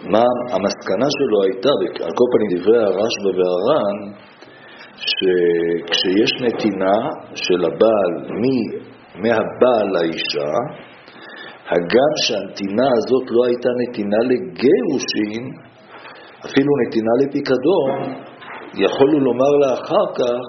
מה המסקנה שלו הייתה, על כל פנים דברי הרשב"א והר"ן, שכשיש נתינה של הבעל מהבעל לאישה, הגם שהנתינה הזאת לא הייתה נתינה לגירושין, אפילו נתינה לפיקדון, יכולנו לומר לה אחר כך,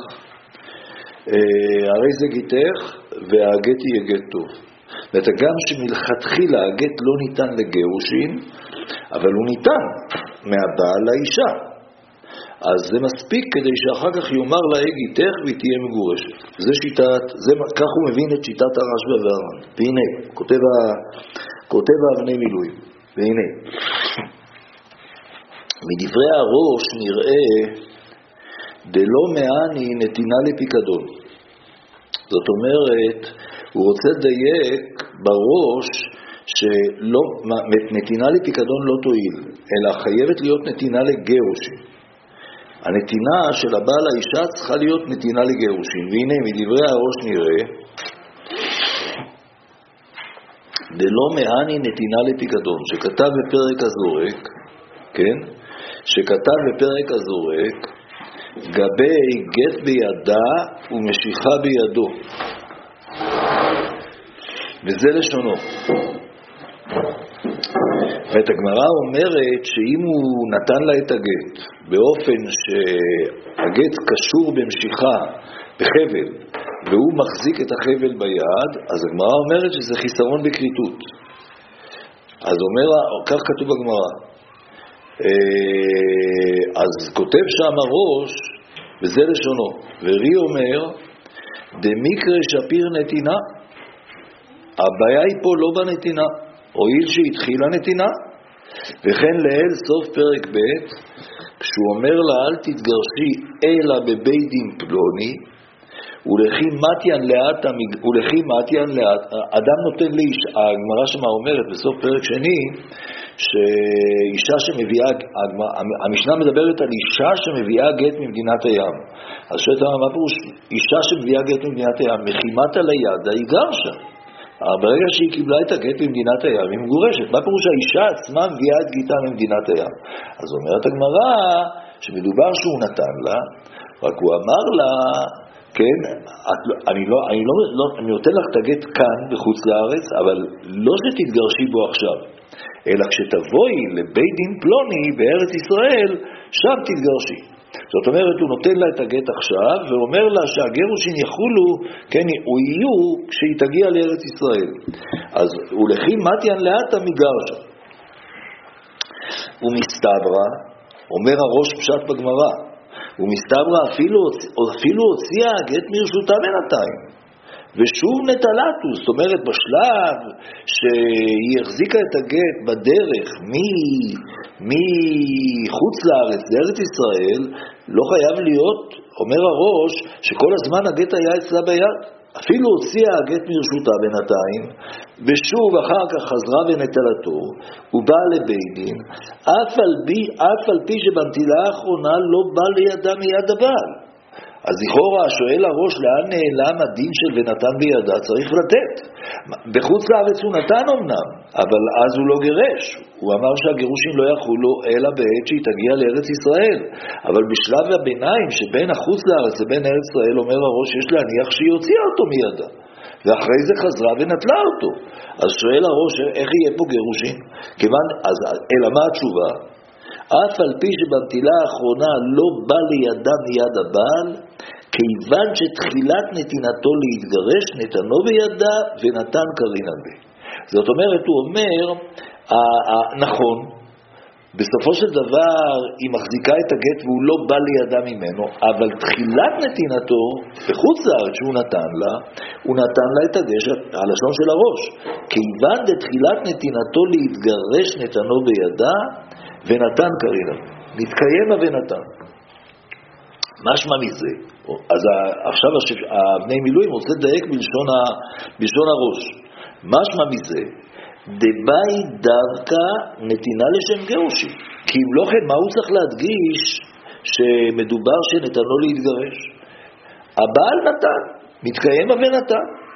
הרי זה גיתך והגט יהיה גט טוב. ואתה גם שמלכתחילה הגט לא ניתן לגירושין, אבל הוא ניתן מהבעל לאישה. אז זה מספיק כדי שאחר כך יאמר לה גיתך והיא תהיה מגורשת. זה שיטת, כך הוא מבין את שיטת הרשב"א והר"ן. והנה, כותב אבני מילואים. והנה, מדברי הראש נראה דלא מעני נתינה לפיקדון. זאת אומרת, הוא רוצה לדייק בראש שנתינה לפיקדון לא תועיל, אלא חייבת להיות נתינה לגירושין. הנתינה של הבעל האישה צריכה להיות נתינה לגירושין. והנה, מדברי הראש נראה דלא מעני נתינה לפיקדון, שכתב בפרק הזורק, כן? שכתב בפרק הזורק, גבי גט בידה ומשיכה בידו. וזה לשונו. ואת הגמרא אומרת שאם הוא נתן לה את הגט באופן שהגט קשור במשיכה בחבל והוא מחזיק את החבל ביד, אז הגמרא אומרת שזה חיסרון בקריטות. אז אומר, כך כתוב בגמרא. אז כותב שם הראש, וזה לשונו, ורי אומר, דמיקרא שפיר נתינה, הבעיה היא פה לא בנתינה, הואיל שהתחילה נתינה, וכן לאל סוף פרק ב', כשהוא אומר לה אל תתגרשי אלא בבית דין פלוני, ולכי מתיין לאט, אדם נותן לאיש, הגמרא שמה אומרת בסוף פרק שני, שאישה שמביאה, המשנה מדברת על אישה שמביאה גט ממדינת הים. אז שאתה מה פירוש? אישה שמביאה גט ממדינת הים, מחימת על היד, היא גרשה. ברגע שהיא קיבלה את הגט ממדינת הים, היא מגורשת. מה פירוש? האישה עצמה מביאה את גיתה ממדינת הים. אז אומרת הגמרא שמדובר שהוא נתן לה, רק הוא אמר לה, כן, אני נותן לך את הגט כאן בחוץ לארץ, אבל לא שתתגרשי בו עכשיו, אלא כשתבואי לבית דין פלוני בארץ ישראל, שם תתגרשי. זאת אומרת, הוא נותן לה את הגט עכשיו, ואומר לה שהגירושין יחולו, כן, הוא יהיו כשהיא תגיע לארץ ישראל. אז ולכי מתיין לאטה מגרשה. ומסתברא, אומר הראש פשט בגמרא, ומסתברא אפילו הוציאה הגט מרשותה בינתיים. ושוב נטלתו, זאת אומרת בשלב שהיא החזיקה את הגט בדרך מחוץ לארץ לארץ ישראל, לא חייב להיות, אומר הראש, שכל הזמן הגט היה אצלה ביד. אפילו הוציאה הגט מרשותה בינתיים, ושוב אחר כך חזרה ונטלתו, הוא בא לבית דין, אף על פי שבנטילה האחרונה לא בא לידה מיד הבעל. אז לכאורה שואל הראש לאן נעלם הדין של ונתן בידה, צריך לתת. בחוץ לארץ הוא נתן אמנם, אבל אז הוא לא גירש. הוא אמר שהגירושים לא יחולו אלא בעת שהיא תגיע לארץ ישראל. אבל בשלב הביניים שבין החוץ לארץ לבין ארץ ישראל אומר הראש יש להניח שהיא הוציאה אותו מידה. ואחרי זה חזרה ונטלה אותו. אז שואל הראש איך יהיה פה גירושים? אלא מה התשובה? אף על פי שבנטילה האחרונה לא בא לידה מיד הבעל, כיוון שתחילת נתינתו להתגרש נתנו בידה ונתן קרינה בי. זאת אומרת, הוא אומר, נכון, בסופו של דבר היא מחזיקה את הגט והוא לא בא לידה ממנו, אבל תחילת נתינתו בחוץ לארץ שהוא נתן לה, הוא נתן לה את הגט, הלשון של הראש, כיוון דתחילת נתינתו להתגרש נתנו בידה ונתן קרינה, מתקיים ונתן. משמע מזה, אז עכשיו הבני מילואים רוצה לדייק בלשון הראש. משמע מזה, דבאי דווקא נתינה לשם גירושין. כי אם לא כן, מה הוא צריך להדגיש שמדובר שנתנו להתגרש? הבעל נתן, מתקיים ונתן.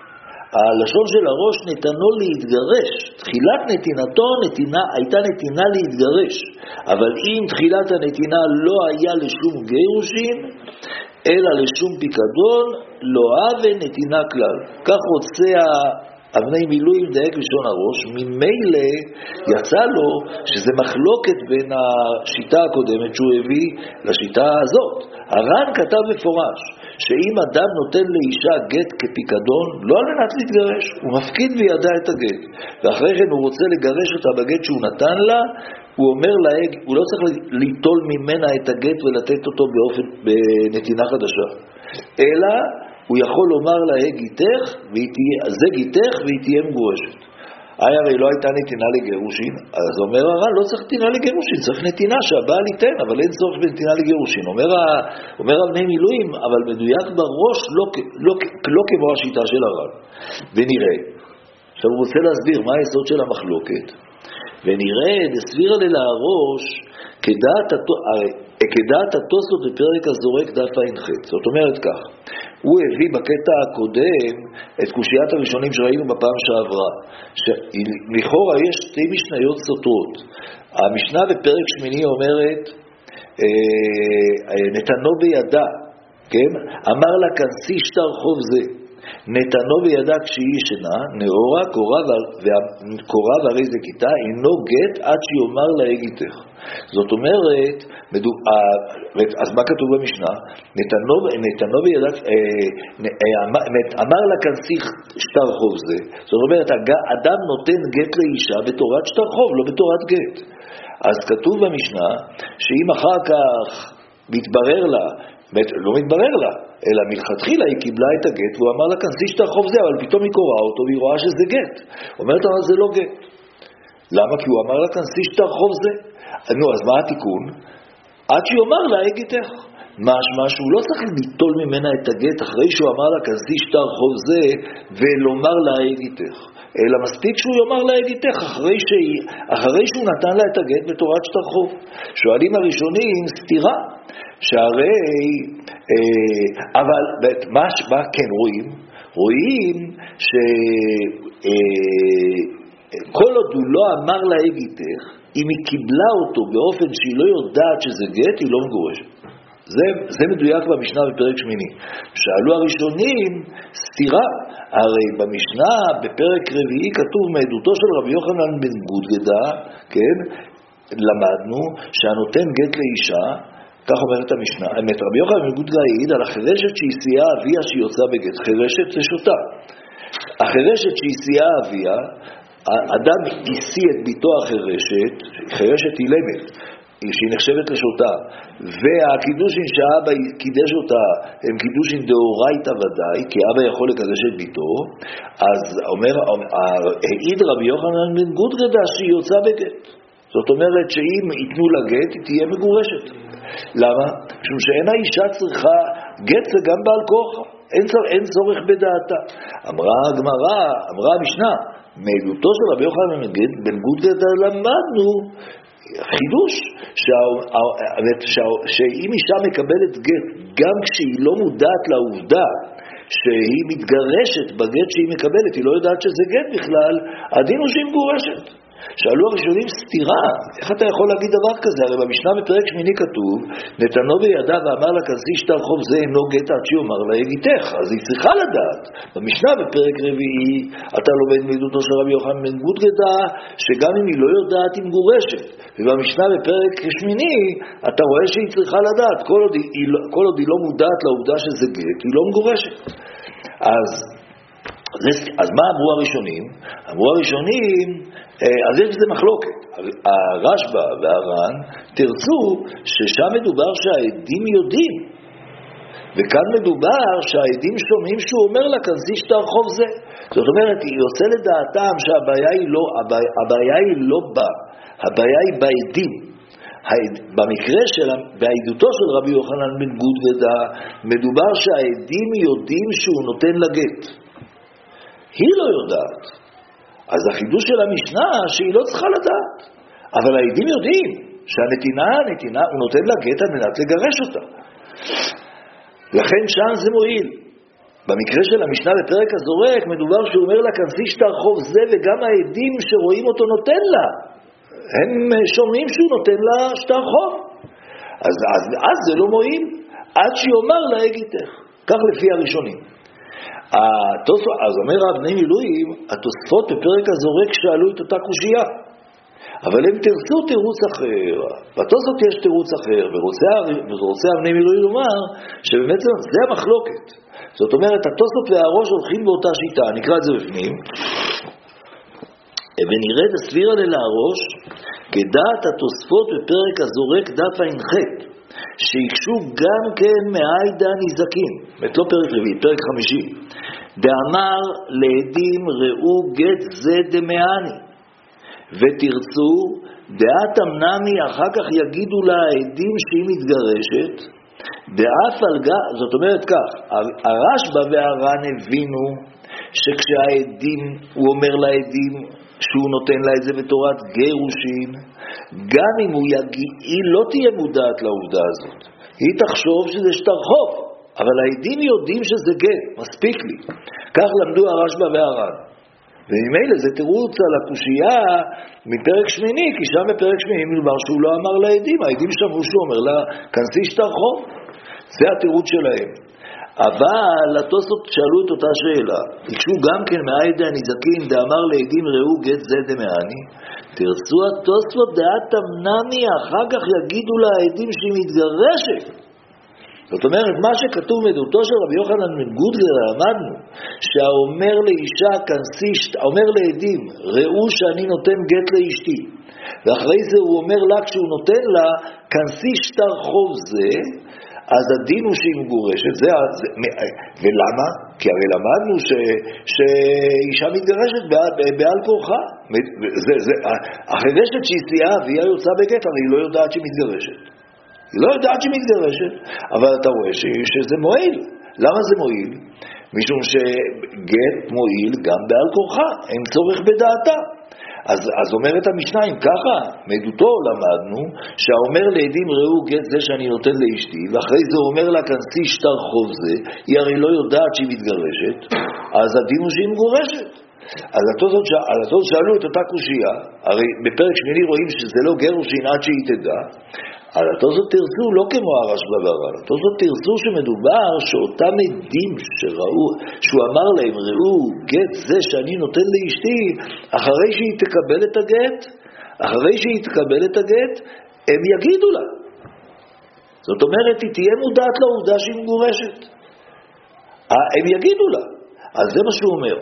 הלשון של הראש נתנו להתגרש, תחילת נתינתו הייתה נתינה להתגרש, אבל אם תחילת הנתינה לא היה לשום גירושין, אלא לשום פיקדון, לא הווה נתינה כלל. כך רוצה אבני מילואים דייק לשון הראש, ממילא יצא לו שזה מחלוקת בין השיטה הקודמת שהוא הביא לשיטה הזאת. הר"ן כתב מפורש שאם אדם נותן לאישה גט כפיקדון, לא על מנת להתגרש, הוא מפקיד בידה את הגט, ואחרי כן הוא רוצה לגרש אותה בגט שהוא נתן לה, הוא אומר לה, הוא לא צריך ליטול ממנה את הגט ולתת אותו בנתינה חדשה, אלא הוא יכול לומר לה, גיתך, זה גיתך והיא תהיה מגורשת. הרי לא הייתה נתינה לגירושין, אז אומר הר"ן, לא צריך נתינה לגירושין, צריך נתינה שהבעל ייתן, אבל אין צורך בנתינה לגירושין. אומר אבני מילואים, אבל מדויק בראש לא כמו השיטה של הר"ן. ונראה, עכשיו הוא רוצה להסביר מה היסוד של המחלוקת, ונראה, דסבירא לראש, כדעת התוספות בפרק הזורק דף ע"ח. זאת אומרת כך, הוא הביא בקטע הקודם את קושיית הראשונים שראינו בפעם שעברה, שלכאורה יש שתי משניות סותרות. המשנה בפרק שמיני אומרת, נתנו בידה, כן? אמר לה כנסי שטר חוב זה, נתנו בידה כשהיא ישנה, נאורה, קורה והרי זה כיתה, אינו גט עד שיאמר לה גיתך. זאת אומרת, אז מה כתוב במשנה? נתנו בידה, אמר לה כנסי שטר חוב זה. זאת אומרת, אדם נותן גט לאישה בתורת שטר חוב, לא בתורת גט. אז כתוב במשנה, שאם אחר כך מתברר לה, לא מתברר לה, אלא מלכתחילה היא קיבלה את הגט, והוא אמר לה, כנסי שטר חוב זה, אבל פתאום היא קוראה אותו, והיא רואה שזה גט. אומרת, אבל זה לא גט. למה? כי הוא אמר לה, כנסי שטר חוב זה. נו, אז מה התיקון? עד שהוא אמר לה, גיתך. משמע שהוא לא צריך ליטול ממנה את הגט, אחרי שהוא אמר לה, כנסי שטר חוב זה, ולומר לה, גיתך. אלא מספיק שהוא יאמר לה, גיתך, אחרי שהוא נתן לה את הגט בתורת שטר חוב. שואלים הראשונים, סתירה. שהרי, אבל מה כן רואים? רואים שכל עוד הוא לא אמר לה גיתך, אם היא קיבלה אותו באופן שהיא לא יודעת שזה גט, היא לא מגורשת. זה מדויק במשנה בפרק שמיני. שאלו הראשונים, סתירה, הרי במשנה בפרק רביעי כתוב מעדותו של רבי יוחנן בן גודגדה, כן, למדנו שהנותן גט לאישה, כך אומרת המשנה, רבי יוחנן בן גודגדה העיד על החרשת שהסיעה אביה שהיא יוצאה בגט, חרשת זה שוטה. החרשת שהסיעה אביה, אדם השיא את ביתו החרשת, חרשת אילמת, שהיא נחשבת לשוטה, והקידושין שהאבא קידש אותה הם קידושין דאורייתא ודאי, כי אבא יכול לקדש את ביתו, אז העיד רבי יוחנן בן גודגדה שהיא יוצאה בגט. זאת אומרת שאם ייתנו לה גט, היא תהיה מגורשת. למה? משום שאין האישה צריכה, גט זה גם בעל כוחה, אין צורך בדעתה. אמרה הגמרא, אמרה המשנה, מעדותו של רבי יוחנן בן גודגדה למדנו חידוש, שאם אישה מקבלת גט, גם כשהיא לא מודעת לעובדה שהיא מתגרשת בגט שהיא מקבלת, היא לא יודעת שזה גט בכלל, הדין הוא שהיא מגורשת. שאלו הראשונים, סתירה, איך אתה יכול להגיד דבר כזה? הרי במשנה בפרק שמיני כתוב, נתנו בידה ואמר לה, כנסי שטר חוב זה אינו גט עד שיאמר לה גיתך, אז היא צריכה לדעת. במשנה בפרק רביעי, אתה לומד מעדותו של רבי יוחנן בן גודגדה, שגם אם היא לא יודעת היא מגורשת. ובמשנה בפרק שמיני, אתה רואה שהיא צריכה לדעת, כל עוד היא לא מודעת לעובדה שזה גט, היא לא מגורשת. אז מה אמרו הראשונים? אמרו הראשונים, אז יש בזה מחלוקת. הרשב"א והר"ן תרצו ששם מדובר שהעדים יודעים, וכאן מדובר שהעדים שומעים שהוא אומר לה, כנסי שטר חוב זה. זאת אומרת, היא יוצא לדעתם שהבעיה היא לא בה, הבעיה היא בעדים. במקרה של, בעדותו של רבי יוחנן בן גודגדה, מדובר שהעדים יודעים שהוא נותן לגט. היא לא יודעת. אז החידוש של המשנה שהיא לא צריכה לדעת. אבל העדים יודעים שהנתינה, הוא נותן לה גט על מנת לגרש אותה. לכן שם זה מועיל. במקרה של המשנה בפרק הזורק, מדובר שהוא אומר לה, כנסי שטר חוב זה, וגם העדים שרואים אותו נותן לה. הם שומעים שהוא נותן לה שטר חוב. אז זה לא מועיל, עד שיאמר לה הגיתך. כך לפי הראשונים. אז אומר בני מילואים, התוספות בפרק הזורק שאלו את אותה קושייה. אבל הם תרצו תירוץ אחר. בתוספות יש תירוץ אחר, ורוצה בני מילואים לומר, שבאמת זה המחלוקת. זאת אומרת, התוספות והראש הולכים באותה שיטה, נקרא את זה בפנים. ונרד הסבירה ללהראש, כדעת התוספות בפרק הזורק דף ע"ח, שיקשו גם כן מהעידה נזקים, לא פרק רביעי, פרק 50. דאמר לעדים ראו גט זה דמעני, ותרצו דעת אמנמי אחר כך יגידו לה העדים שהיא מתגרשת, דאף על גב, זאת אומרת כך, הרשב"א והר"ן הבינו שכשהעדים, הוא אומר לעדים שהוא נותן לה את זה בתורת גירושין, גם אם היא לא תהיה מודעת לעובדה הזאת, היא תחשוב שזה שטר חוב, אבל העדים יודעים שזה גט, מספיק לי. כך למדו הרשב"א והר"ן. וממילא זה תירוץ על הקושייה מפרק שמיני, כי שם בפרק שמיני מדובר שהוא לא אמר לעדים, העדים שמעו שהוא אומר לה, כנסי שטר חוב. זה התירוץ שלהם. אבל התוספות שאלו את אותה שאלה, ביקשו גם כן מהעידה הנזקים, דאמר לעדים ראו גט זה דמעני, תרצו התוספות דעת אמנמי, אחר כך יגידו לה העדים שהיא מתגרשת. זאת אומרת, מה שכתוב מדעותו של רבי יוחנן בן גודלר, למדנו, שהאומר לאישה, אומר לעדים, ראו שאני נותן גט לאשתי, ואחרי זה הוא אומר לה, כשהוא נותן לה, כנסי שטר חוב זה, אז הדין הוא שהיא מגורשת, ולמה? כי הרי למדנו שאישה מתגרשת בעל כורחה, החירשת שהיא סייעה והיא יוצאה בגט, הרי היא לא יודעת שהיא מתגרשת. היא לא יודעת שהיא מתגרשת, אבל אתה רואה שזה מועיל. למה זה מועיל? משום שגט מועיל גם בעל כורחה, אין צורך בדעתה. אז אומרת המשנה, אם ככה, מעדותו למדנו, שהאומר לעדים ראו גט זה שאני נותן לאשתי, ואחרי זה הוא אומר לה, כנסי שטר חוב זה, היא הרי לא יודעת שהיא מתגרשת, אז הדין הוא שהיא מגורשת. אז התוספות שאלו את אותה קושייה, הרי בפרק שמיני רואים שזה לא גירושין עד שהיא תדע, אז התוספות תרצו לא כמו הרשב"א והר"ן, התוספות תרצו שמדובר שאותם עדים שראו, שהוא אמר להם, ראו גט זה שאני נותן לאשתי, אחרי שהיא תקבל את הגט, הם יגידו לה. זאת אומרת, היא תהיה מודעת לעובדה שהיא מגורשת. הם יגידו לה. אז זה מה שהוא אומר.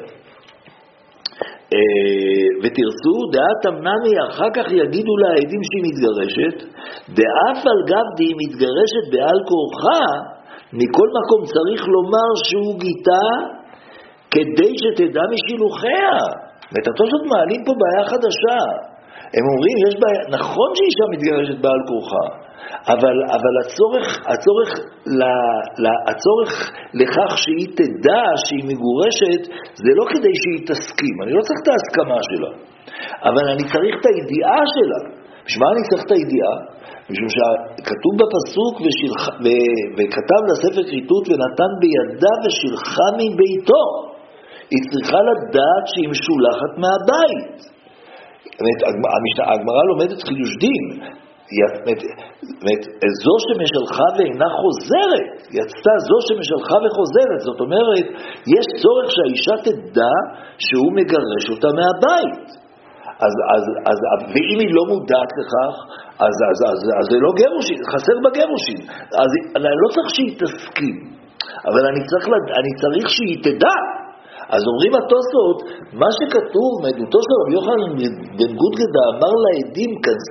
ותרצו דעת אמנמי, אחר כך יגידו לה העדים שהיא מתגרשת, דאף על גב די מתגרשת בעל כורחה, מכל מקום צריך לומר שהוא גיטה כדי שתדע משילוחיה. התוספות מעלים פה בעיה חדשה. הם אומרים, יש בעיה, נכון שאישה מתגרשת בעל כורחה, אבל הצורך לכך שהיא תדע שהיא מגורשת, זה לא כדי שהיא תסכים. אני לא צריך את ההסכמה שלה, אבל אני צריך את הידיעה שלה. בשביל מה אני צריך את הידיעה? משום שכתוב בפסוק, וכתב לספר כריתות ונתן בידה ושילחה מביתו. היא צריכה לדעת שהיא משולחת מהבית. הגמרא לומדת חידוש דין, זו שמשלחה ואינה חוזרת, יצאה זו שמשלחה וחוזרת, זאת אומרת, יש צורך שהאישה תדע שהוא מגרש אותה מהבית. ואם היא לא מודעת לכך, אז זה לא גירושין, חסר בגירושין. אז אני לא צריך שהיא תסכים, אבל אני צריך שהיא תדע. אז אומרים התוספות, מה שכתוב מעדותו של רבי יוחנן בן גודלר, אמר לעדים,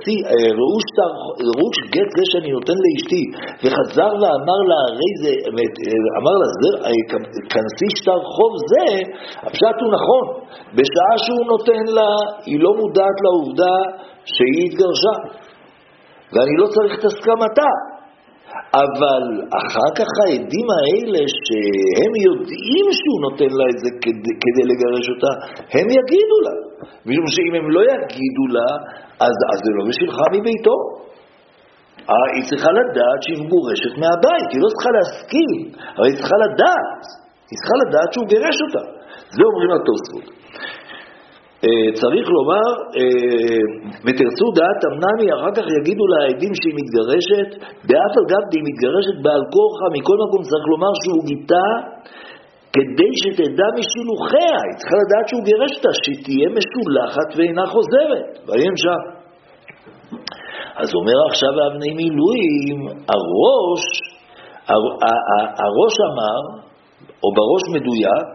ראו גט זה שאני נותן לאשתי, וחזר ואמר לה, אמר לה, כנסי שטר חוב זה, הפשט הוא נכון, בשעה שהוא נותן לה, היא לא מודעת לעובדה שהיא התגרשה, ואני לא צריך את הסכמתה. אבל אחר כך העדים האלה שהם יודעים שהוא נותן לה את זה כדי לגרש אותה, הם יגידו לה. משום שאם הם לא יגידו לה, אז זה לא משלחה מביתו. היא צריכה לדעת שהיא מגורשת מהבית, היא לא צריכה להסכים, אבל היא צריכה לדעת. היא צריכה לדעת שהוא גירש אותה. זה אומרים התוספות. צריך לומר, ותרצו דעת אמנמי, אחר כך יגידו לעדים שהיא מתגרשת, באף על גב היא מתגרשת בעל כורחה, מכל מקום צריך לומר שהוא גיטה, כדי שתדע משילוחיה, היא צריכה לדעת שהוא גירש אותה, שתהיה משולחת ואינה חוזרת, ואין שם. אז אומר עכשיו אבני מילואים, הראש אמר, או בראש מדויק,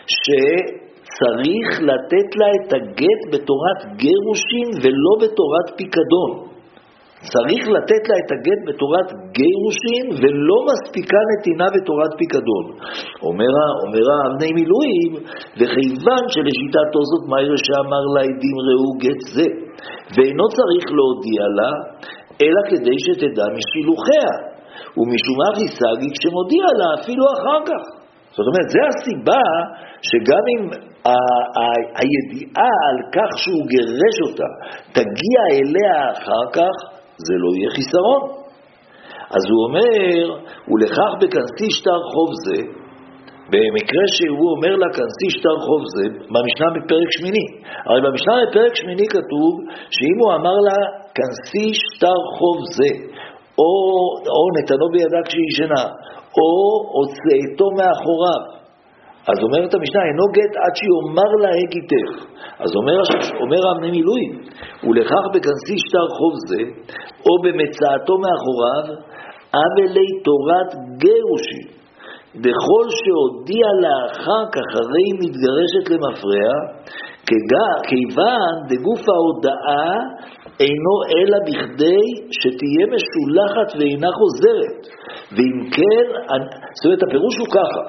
שצריך לתת לה את הגט בתורת גירושין ולא בתורת פיקדון. צריך לתת לה את הגט בתורת גירושין ולא מספיקה נתינה בתורת פיקדון. אומר אבני מילואים, וכיוון שלשיטתו זאת מהר שאמר לה עדים ראו גט זה, ואינו צריך להודיע לה, אלא כדי שתדע משילוחיה, ומשום מה חיסגי כשמודיע לה אפילו אחר כך. זאת אומרת, זה הסיבה שגם אם הידיעה על כך שהוא גירש אותה תגיע אליה אחר כך, זה לא יהיה חיסרון. אז הוא אומר, ולכך בכנסי שטר חוב זה, במקרה שהוא אומר לה כנסי שטר חוב זה, במשנה בפרק שמיני. הרי במשנה בפרק שמיני כתוב שאם הוא אמר לה כנסי שטר חוב זה, או נתנו בידה כשהיא ישנה, או הוצאתו מאחוריו, אז אומרת המשנה, אינו גט עד שיאמר לה הגיתך. אז אומר אבני מילואים, ולכך בכנסי שטר חוב זה, או במצאתו מאחוריו, אבלי תורת גירושין, בכל שהודיע לה אחר כך הרי מתגרשת למפרע, כיוון דגוף ההודעה אינו אלא בכדי שתהיה משולחת ואינה חוזרת. ואם כן, זאת אומרת, הפירוש הוא ככה,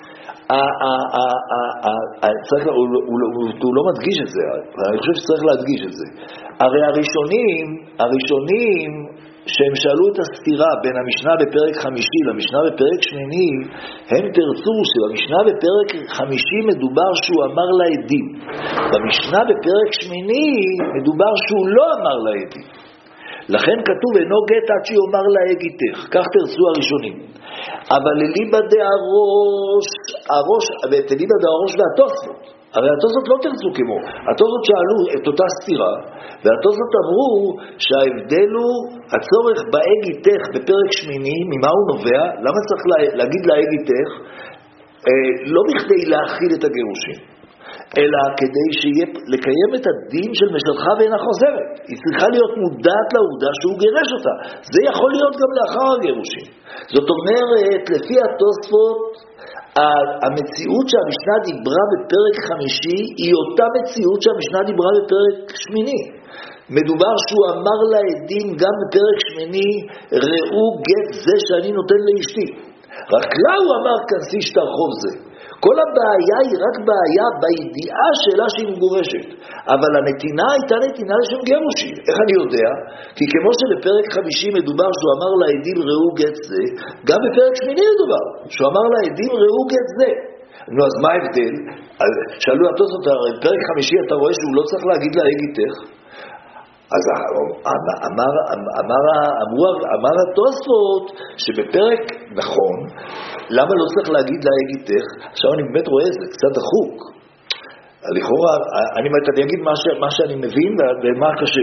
הוא לא מדגיש את זה, אני חושב שצריך להדגיש את זה. הרי הראשונים שהם שאלו את הסתירה בין המשנה בפרק 5 למשנה בפרק 8, הם תרצו שבמשנה בפרק 5 מדובר שהוא אמר לעדים, במשנה בפרק 8 מדובר שהוא לא אמר לעדים. לכן כתוב אינו גט עד שיאמר לה הגיתך, כך תרצו הראשונים. אבל אליבא דהראש והתוספות, הרי התוספות לא תרצו כמו, התוספות שאלו את אותה סתירה, והתוספות אמרו שההבדל הוא הצורך בהגיתך בפרק 8, ממה הוא נובע? למה צריך להגיד להגיתך? לא בכדי להכיל את הגירושים, אלא כדי לקיים את הדין של משלחה ואינה חוזרת. היא צריכה להיות מודעת לעובדה שהוא גירש אותה. זה יכול להיות גם לאחר הגירושים. זאת אומרת, לפי התוספות, המציאות שהמשנה דיברה בפרק 5 היא אותה מציאות שהמשנה דיברה בפרק 8. מדובר שהוא אמר לעדים גם בפרק 8, ראו גט זה שאני נותן לאשתי. רק לה הוא אמר כנסי שטר חוב זה. כל הבעיה היא רק בעיה בידיעה שלה שהיא מגורשת. אבל הנתינה הייתה נתינה לשם גירושים. איך אני יודע? כי כמו שבפרק 50 מדובר שהוא אמר לעדים ראו גט זה, גם בפרק 8 מדובר שהוא אמר לעדים ראו גט זה. נו, אז מה ההבדל? שאלו התוספות, בפרק 5 אתה רואה שהוא לא צריך להגיד לה הגיתך? אז אמר התוספות שבפרק נכון, למה לא צריך להגיד לה הגיתך? עכשיו אני באמת רואה את זה, קצת דחוק. לכאורה, אני אגיד מה שאני מבין ומה קשה.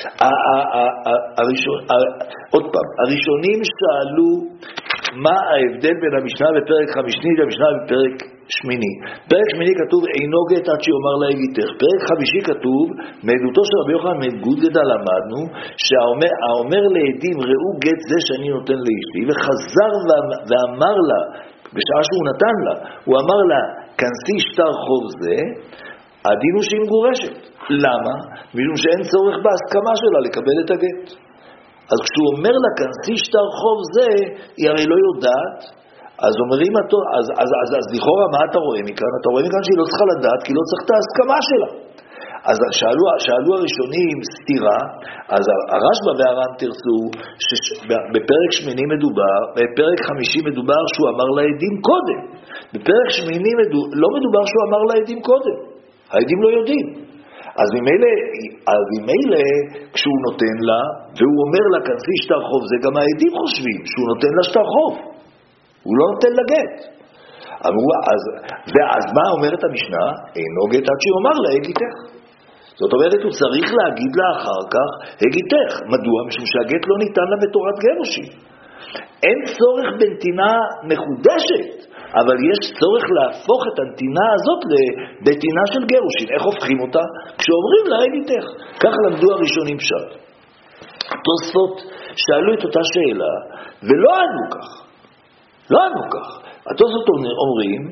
עוד פעם, הראשונים שאלו מה ההבדל בין המשנה בפרק 5 למשנה בפרק 8. פרק 8 כתוב אינו גט עד שיאמר לה הגיתך. פרק 5 כתוב מעדותו של רבי יוחנן בן גודגדא למדנו שהאומר לעדים ראו גט זה שאני נותן לאשתי, וחזר ואמר לה בשעה שהוא נתן לה, הוא אמר לה כנסי שטר חוב זה, הדין הוא שהיא מגורשת. למה? משום שאין צורך בהסכמה שלה לקבל את הגט. אז כשהוא אומר לה כנסי שטר חוב זה, היא הרי לא יודעת. אז אומרים אותו, אז לכאורה מה אתה רואה מכאן? אתה רואה מכאן שהיא לא צריכה לדעת, כי לא צריך את ההסכמה שלה. אז שאלו הראשונים סתירה, אז הרשב"א והר"ן תרצו שבפרק 8 מדובר, בפרק 5 מדובר שהוא אמר לעדים קודם. בפרק 8 לא מדובר שהוא אמר לעדים קודם. העדים לא יודעים. אז ממילא כשהוא נותן לה, והוא אומר לה כנסי שטר חוב, זה גם העדים חושבים שהוא נותן לה שטר חוב. הוא לא נותן לה גט. אז מה אומרת המשנה? אינו גט עד שיאמר לה הגיתך. זאת אומרת, הוא צריך להגיד לה אחר כך הגיתך. מדוע? משום שהגט לא ניתן לה בתורת גירושין. אין צורך בנתינה מחודשת, אבל יש צורך להפוך את הנתינה הזאת לנתינה של גירושין. איך הופכים אותה? כשאומרים לה הגיתך. כך למדו הראשונים פשט. התוספות שאלו את אותה שאלה ולא ענו כך. לא ענו כך. התוספות אומרים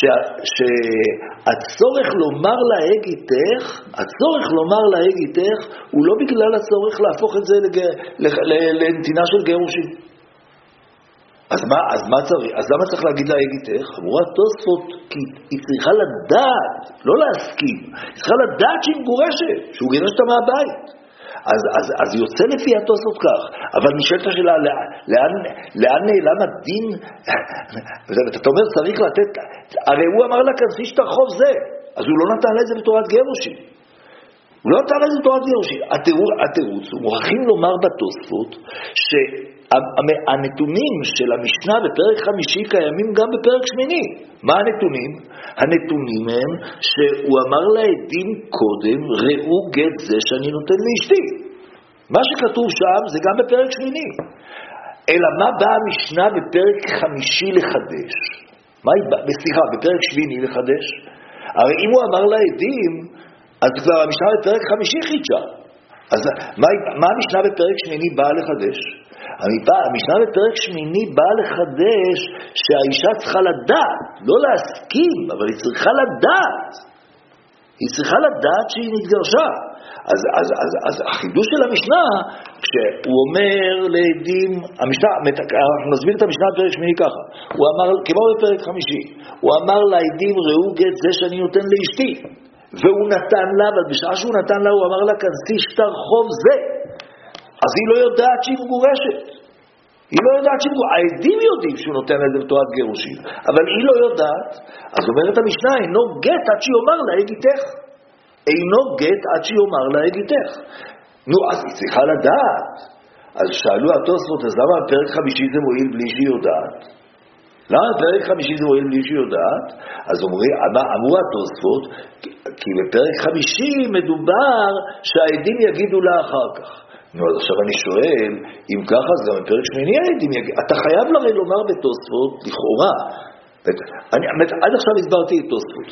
שהצורך לומר לה הגיתך, הצורך לומר לה הגיתך הוא לא בגלל הצורך להפוך את זה לנתינה של גירושין. אז מה צריך? אז למה צריך להגיד לה הגיתך? אמרו התוספות, כי היא צריכה לדעת, לא להסכים, היא צריכה לדעת שהיא מגורשת, שהוא גירש אותה מהבית. אז יוצא לפי התוספות כך, אבל נשאלת השאלה, לאן נעלם הדין? אתה אומר, צריך לתת, הרי הוא אמר לה, כנסי שתרחוב זה, אז הוא לא נתן לזה בתורת גירושין. הוא לא נתן לזה בתורת גירושין. התירוץ, מוכרחים לומר בתוספות, שהנתונים של המשנה בפרק 5 קיימים גם בפרק 8. מה הנתונים? הנתונים הם שהוא אמר לעדים קודם, ראו גט זה שאני נותן לאשתי. מה שכתוב שם זה גם בפרק 8. אלא מה באה המשנה בפרק 5 לחדש? סליחה, בפרק 7 לחדש? הרי אם הוא אמר לעדים, אז כבר המשנה בפרק 5 חידשה. אז מה המשנה בפרק 8 באה לחדש? המשנה בפרק 8 באה לחדש שהאישה צריכה לדעת, לא להסכים, אבל היא צריכה לדעת. היא צריכה לדעת שהיא נתגרשה. אז החידוש של המשנה, כשהוא אומר לעדים, אנחנו נסביר את המשנה בפרק 8 ככה, הוא אמר, כמו בפרק 5, הוא אמר לעדים ראו גט זה שאני נותן לאשתי, והוא נתן לה, אבל בשעה שהוא נתן לה הוא אמר לה כנסי שטר חוב זה, אז היא לא יודעת שהיא מגורשת. היא לא יודעת שהיא מגורשת. העדים יודעים שהוא נותן לזה בתורת גירושין, אבל היא לא יודעת. אז אומרת המשנה, אינו גט עד שיאמר לה הגיתך. אינו גט עד שיאמר לה הגיתך. נו, אז היא צריכה לדעת. אז שאלו התוספות, אז למה בפרק 5 זה מועיל בלי שהיא יודעת? למה בפרק 5 זה מועיל בלי שהיא יודעת? אז אמרו התוספות, כי בפרק 5 מדובר שהעדים יגידו לה אחר כך. נו, אז עכשיו אני שואל, אם ככה, אז גם בפרק 8 העדים יגידו. אתה חייב לרי לומר בתוספות, לכאורה. עד עכשיו הסברתי את תוספות.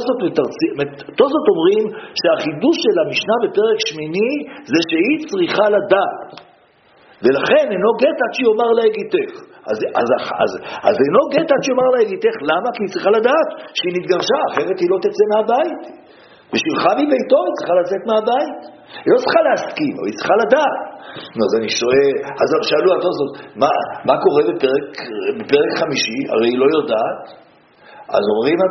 בתוספות אומרים שהחידוש של המשנה בפרק 8 זה שהיא צריכה לדעת. ולכן אינו גט עד שיאמר לה הגיתך. אז אינו גט עד שיאמר לה הגיתך. למה? כי היא צריכה לדעת שהיא נתגרשה, אחרת היא לא תצא מהבית. בשבילך מביתו היא צריכה לצאת מהבית. היא לא צריכה להסכים, אבל היא צריכה לדעת. אז אני שואל, אז שאלו התוספות, מה קורה בפרק 5? הרי היא לא יודעת. אז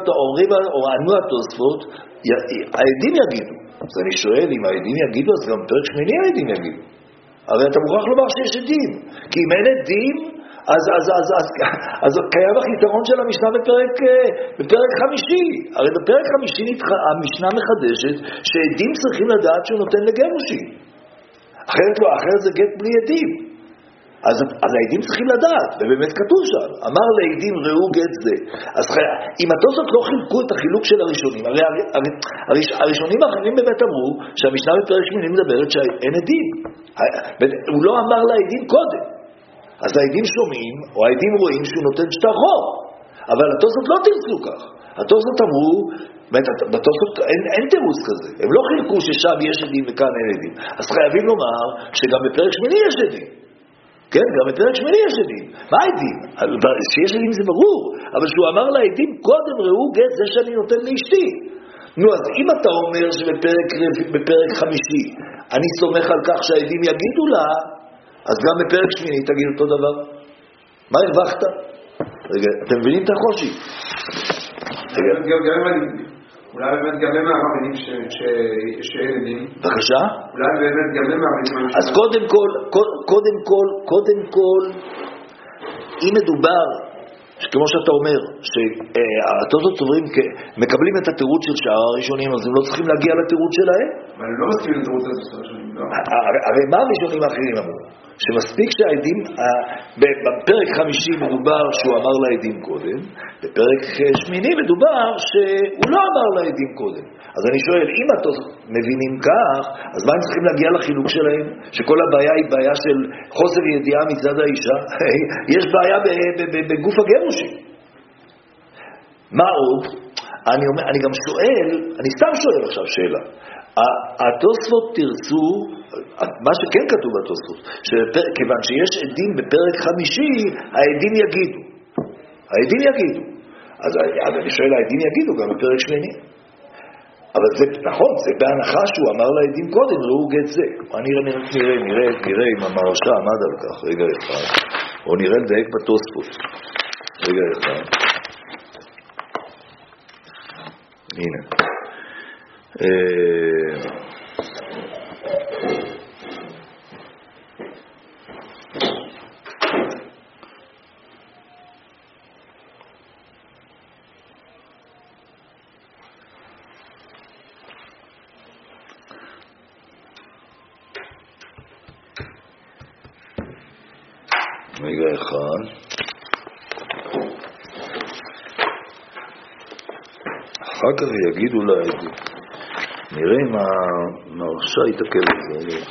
ענו התוספות, העדים יגידו. אז אני שואל, אם העדים יגידו, אז גם בפרק 8 העדים יגידו. הרי אתה מוכרח לומר שיש עדים. כי אם אין עדים, אז קיים החיסרון של המשנה בפרק 5. הרי בפרק 5 המשנה מחדשת שעדים צריכים לדעת שהוא נותן לגירושין. אחרת לא, אחרת זה גט בלי עדים. אז העדים צריכים לדעת, ובאמת כתוב שם, אמר לעדים ראו גט זה. אז אם התוספות לא חילקו את החילוק של הראשונים, הרי הראשונים האחרים באמת אמרו שהמשנה בפרק 8 מדברת שאין עדים. הוא לא אמר לעדים קודם. אז העדים שומעים, או העדים רואים שהוא נותן שטר חוב. אבל התוספות לא תרצו כך. התוספות אמרו, בתוספות אין תירוץ כזה. הם לא חילקו ששם יש עדים וכאן אין עדים. אז חייבים לומר שגם בפרק 8 יש עדים. כן, גם בפרק 8 יש עדים. מה העדים? שיש עדים זה ברור. אבל שהוא אמר לעדים, קודם ראו גט זה שאני נותן לאשתי. נו, אז אם אתה אומר שבפרק 5 אני סומך על כך שהעדים יגידו לה, אז גם בפרק 8 תגיד אותו דבר. מה הרווחת? רגע, אתם מבינים את החושי? אולי באמת גם הם מאמינים שאין עדים. בבקשה? אולי באמת גם הם מאמינים. אז קודם כל, אם מדובר, כמו שאתה אומר, שהתוספות סוברים, מקבלים את התירוץ של שאר הראשונים, אז הם לא צריכים להגיע לתירוץ שלהם? אבל הם לא מסכימים לתירוץ הזה של הראשונים. הרי מה הראשונים האחרים אמרו? שמספיק שהעדים, בפרק 50 מדובר שהוא אמר לעדים קודם, בפרק 8 מדובר שהוא לא אמר לעדים קודם. אז אני שואל, אם אתם מבינים כך, אז מה הם צריכים להגיע לחילוק שלהם? שכל הבעיה היא בעיה של חוסר ידיעה מצד האישה? יש בעיה בגוף הגירושים. מה עוד? אני גם שואל, אני סתם שואל עכשיו שאלה. התוספות תרצו, מה שכן כתוב בתוספות, כיוון שיש עדים בפרק 5, העדים יגידו. אז אני שואל, העדים יגידו גם בפרק 8. אבל זה נכון, זה בהנחה שהוא אמר לעדים קודם, ראו גט זה. נראה אם המהרש"א עמד על כך, רגע אחד, או נראה לדייק בתוספות. רגע אחד. הנה. רגע אחד. אחר כך יגידו לעדים. נראה אם המהרש"א יתעכב על זה.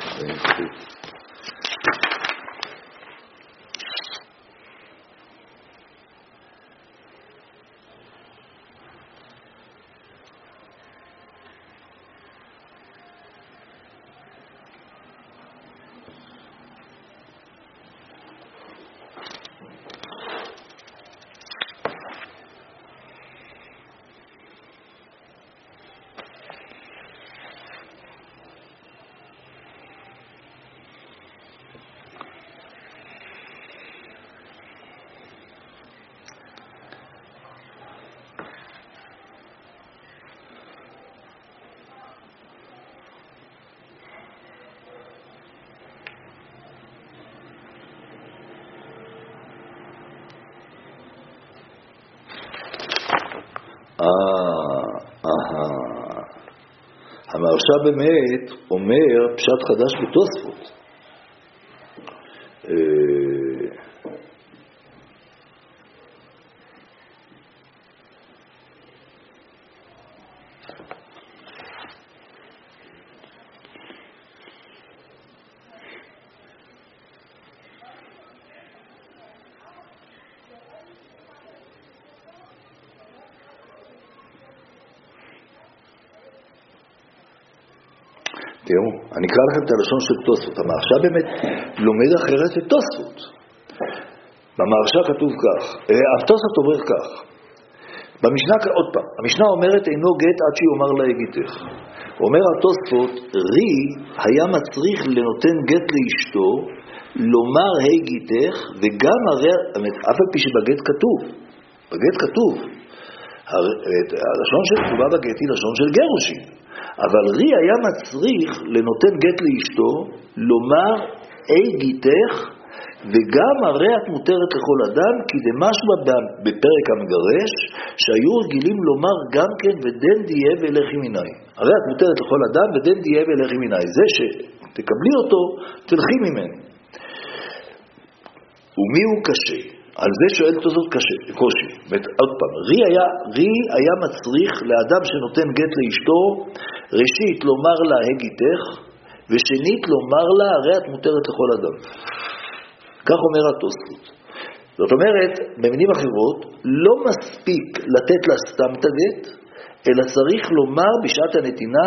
המהרש"א באמת אומר פשט חדש בתוספות. תראו, אני אקרא לכם את הלשון של תוספות. המהרש"א באמת לומד אחרת את תוספות. במהרש"א כתוב כך, התוספות אומר כך, במשנה, עוד פעם, המשנה אומרת אינו גט עד שיאמר לה הגיתך. אומר התוספות, רי היה מצריך לנותן גט לאשתו, לומר הגיתך, וגם הרי, אף על פי שבגט כתוב, בגט כתוב, הלשון שכתובה בגט היא לשון של גירושין. אבל רי היה מצריך לנותן גט לאשתו, לומר הגיתך, וגם הרי את מותרת לכל אדם, כי דמשמע בפרק המגרש, שהיו רגילים לומר גם כן ודן דיה ולכי מיני. הרי את מותרת לכל אדם ודן דיה ולכי מיני. זה שתקבלי אותו, תלכי ממנו. ומי הוא קשה? על זה שואל תוספות קושי. עוד פעם, רי היה מצריך לאדם שנותן גט לאשתו, ראשית לומר לה הגיתך, ושנית לומר לה הרי את מותרת לכל אדם. כך אומר התוספות. זאת אומרת, במילים אחרות, לא מספיק לתת לה סתם את הגט, אלא צריך לומר בשעת הנתינה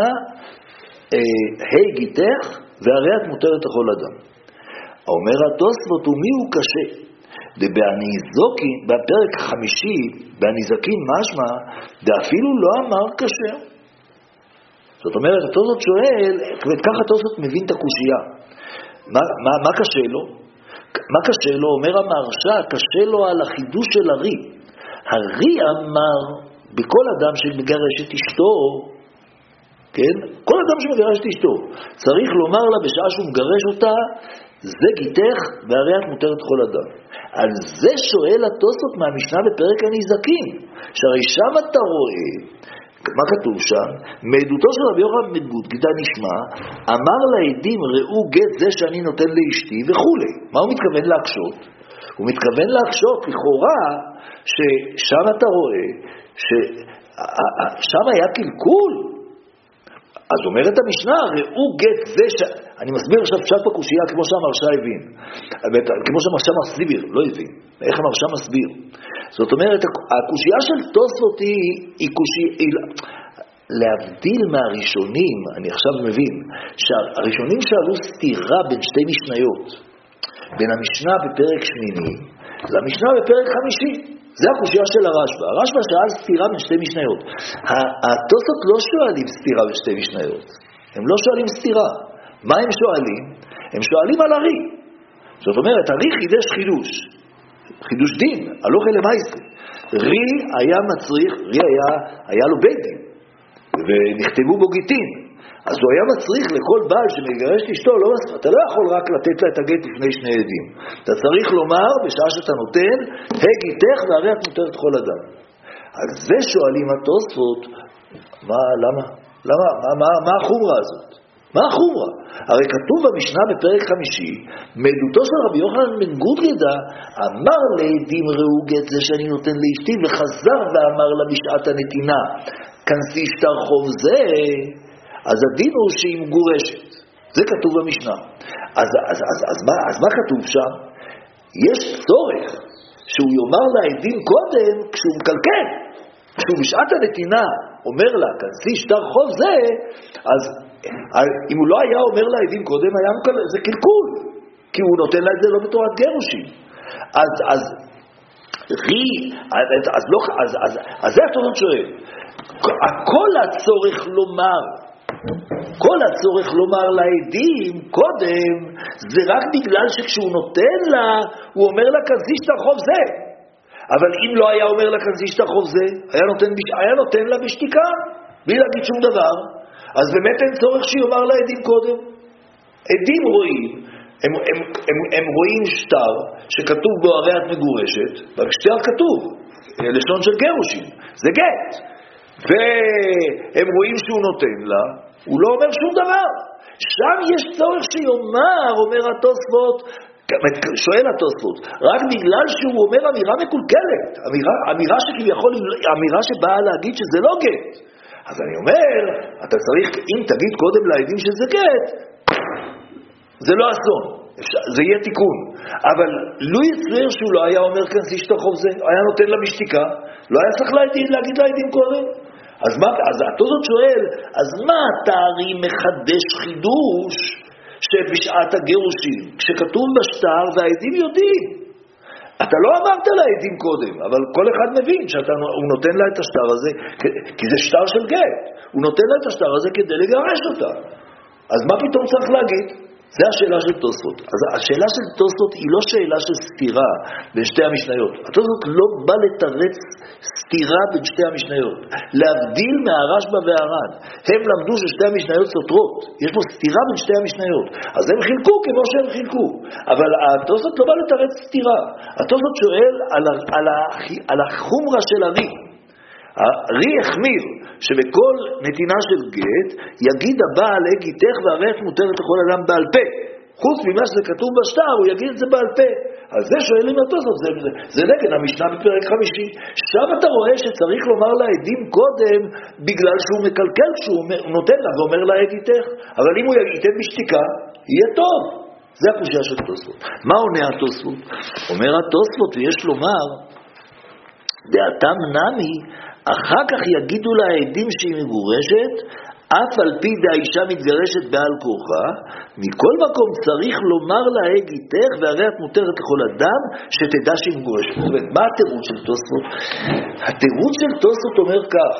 הגיתך, והרי את מותרת לכל אדם. אומר התוספות, ומי הוא קשה? ובהניזוקין, בפרק 5, בהניזקין משמע, ואפילו לא אמר קשה. זאת אומרת, התוספות שואל, וככה התוספות מבין את הקושייה. מה קשה לו? מה קשה לו? אומר המהרש"א, קשה לו על החידוש של הרי. הרי אמר, בכל אדם שמגרש את אשתו, כן? כל אדם שמגרש את אשתו, צריך לומר לה בשעה שהוא מגרש אותה, זה גיתך והרי את מותרת לכל אדם. על זה שואל התוספות מהמשנה בפרק הניזקין, שהרי שם אתה רואה, מה כתוב שם? מעדותו של רבי יוחנן בן גודגדא נשמע, אמר לעדים ראו גט זה שאני נותן לאשתי וכו'. מה הוא מתכוון להקשות? הוא מתכוון להקשות לכאורה ששם אתה רואה ששם היה קלקול. אז אומרת המשנה, ראו גט זה אני מסביר עכשיו פשט בקושייה כמו שהמרשה הבין, כמו שהמרשה מסביר, לא הבין, איך המרשה מסביר. זאת אומרת, הקושייה של תוספות היא קושייה, להבדיל מהראשונים, אני עכשיו מבין, שהראשונים שאלו סתירה בין שתי משניות, בין המשנה בפרק שמיני למשנה בפרק חמישי. זה הקושייה של הרשב"א. הרשב"א שאל סתירה בין שתי משניות. התוספות לא שואלים סתירה בין שתי משניות. הם לא שואלים סתירה. מה הם שואלים? הם שואלים על הרי. זאת אומרת, הרי חידש חידוש דין, הלוך אל המייסה. רי היה מצריך, היה לו בית דין, ונכתבו בו גיטין. אז הוא היה מצריך לכל בעל שמגרש אשתו, אתה לא יכול רק לתת לה את הגט לפני שני עדים. אתה צריך לומר, בשעה שאתה נותן, הגיתך והרי את מותרת כל אדם. על זה שואלים התוספות, למה? מה החומרה הזאת? מה החומרה? הרי כתוב במשנה בפרק חמישי, מעדותו של רבי יוחנן בן גודגדא, אמר לעדים ראו גט זה שאני נותן לאשתי, וחזר ואמר לה בשעת הנתינה, כנסי שטר חוב זה, אז הדין הוא שהיא מגורשת. זה כתוב במשנה. אז מה כתוב שם? יש צורך שהוא יאמר לעדים קודם כשהוא מקלקל. כשהוא בשעת הנתינה אומר לה, כנסי שטר חוב זה, אז אם הוא לא היה אומר לעדים קודם, זה קלקול. כי הוא נותן לה את זה לא בתורת גירושים. אז זה התורת שואל. כל הצורך לומר לעדים קודם, זה רק בגלל שכשהוא נותן לה, הוא אומר לה כנסי שטר חוב זה. אבל אם לא היה אומר לה כנסי שטר חוב זה, היה נותן לה בשתיקה, בלי להגיד שום דבר, אז באמת אין צורך שיאמר לעדים קודם. עדים רואים, הם רואים שטר שכתוב בו הרי את מגורשת, בשטר כתוב, לשון של גירושים, זה גט. והם רואים שהוא נותן לה, הוא לא אומר שום דבר. שם יש צורך שיאמר, אומר התוספות, שואל התוספות, רק בגלל שהוא אומר אמירה מקולקלת, אמירה שכביכול, אמירה שבאה להגיד שזה לא גט. אז אני אומר, אתה צריך, אם תגיד קודם לעדים שזה גט, זה לא אסון, זה יהיה תיקון. אבל לא יצריר שהוא לא היה אומר כנסי שטר חוב זה, היה נותן לה בשתיקה, לא היה צריך להגיד לעדים קודם. אז התוספות שואל, אז מה אתה הרי מחדש חידוש שבשעת הגירושים, כשכתוב בשטר והעדים יודעים? אתה לא אמרת לעדים קודם, אבל כל אחד מבין שהוא נותן לה את השטר הזה, כי זה שטר של גט, הוא נותן לה את השטר הזה כדי לגרש אותה. אז מה פתאום צריך להגיד? זה השאלה של תוספות. אז השאלה של תוספות היא לא שאלה של סתירה בין שתי המשניות. התוספות לא בא לתרץ סתירה בין שתי המשניות. להבדיל מהרשב"א והר"ן. הם למדו ששתי המשניות סותרות. יש פה סתירה בין שתי המשניות. אז הם חילקו כמו שהם חילקו. אבל התוספות לא בא לתרץ סתירה. התוספות שואל על החומרה של הרי. הרי החמיר שבכל נתינה של גט יגיד הבעל הגיתך והרי את מותרת לכל אדם בעל פה. חוץ ממה שזה כתוב בשטר הוא יגיד את זה בעל פה. אז זה שואלים התוספות, זה נגד המשנה בפרק חמישי. שם אתה רואה שצריך לומר לעדים קודם בגלל שהוא מקלקל כשהוא נותן לה ואומר לה הגיתך. אבל אם הוא ייתן בשתיקה יהיה טוב. זה הקושייה של התוספות. מה עונה התוספות? אומר התוספות ויש לומר דעתם נמי אחר כך יגידו לה העדים שהיא מגורשת, אף על פי דאישה מתגרשת בעל כורחה, מכל מקום צריך לומר לה הגיתך והרי את מותרת לכל אדם שתדע שהיא מגורשת. מה התירוץ של תוספות? התירוץ של תוספות אומר כך,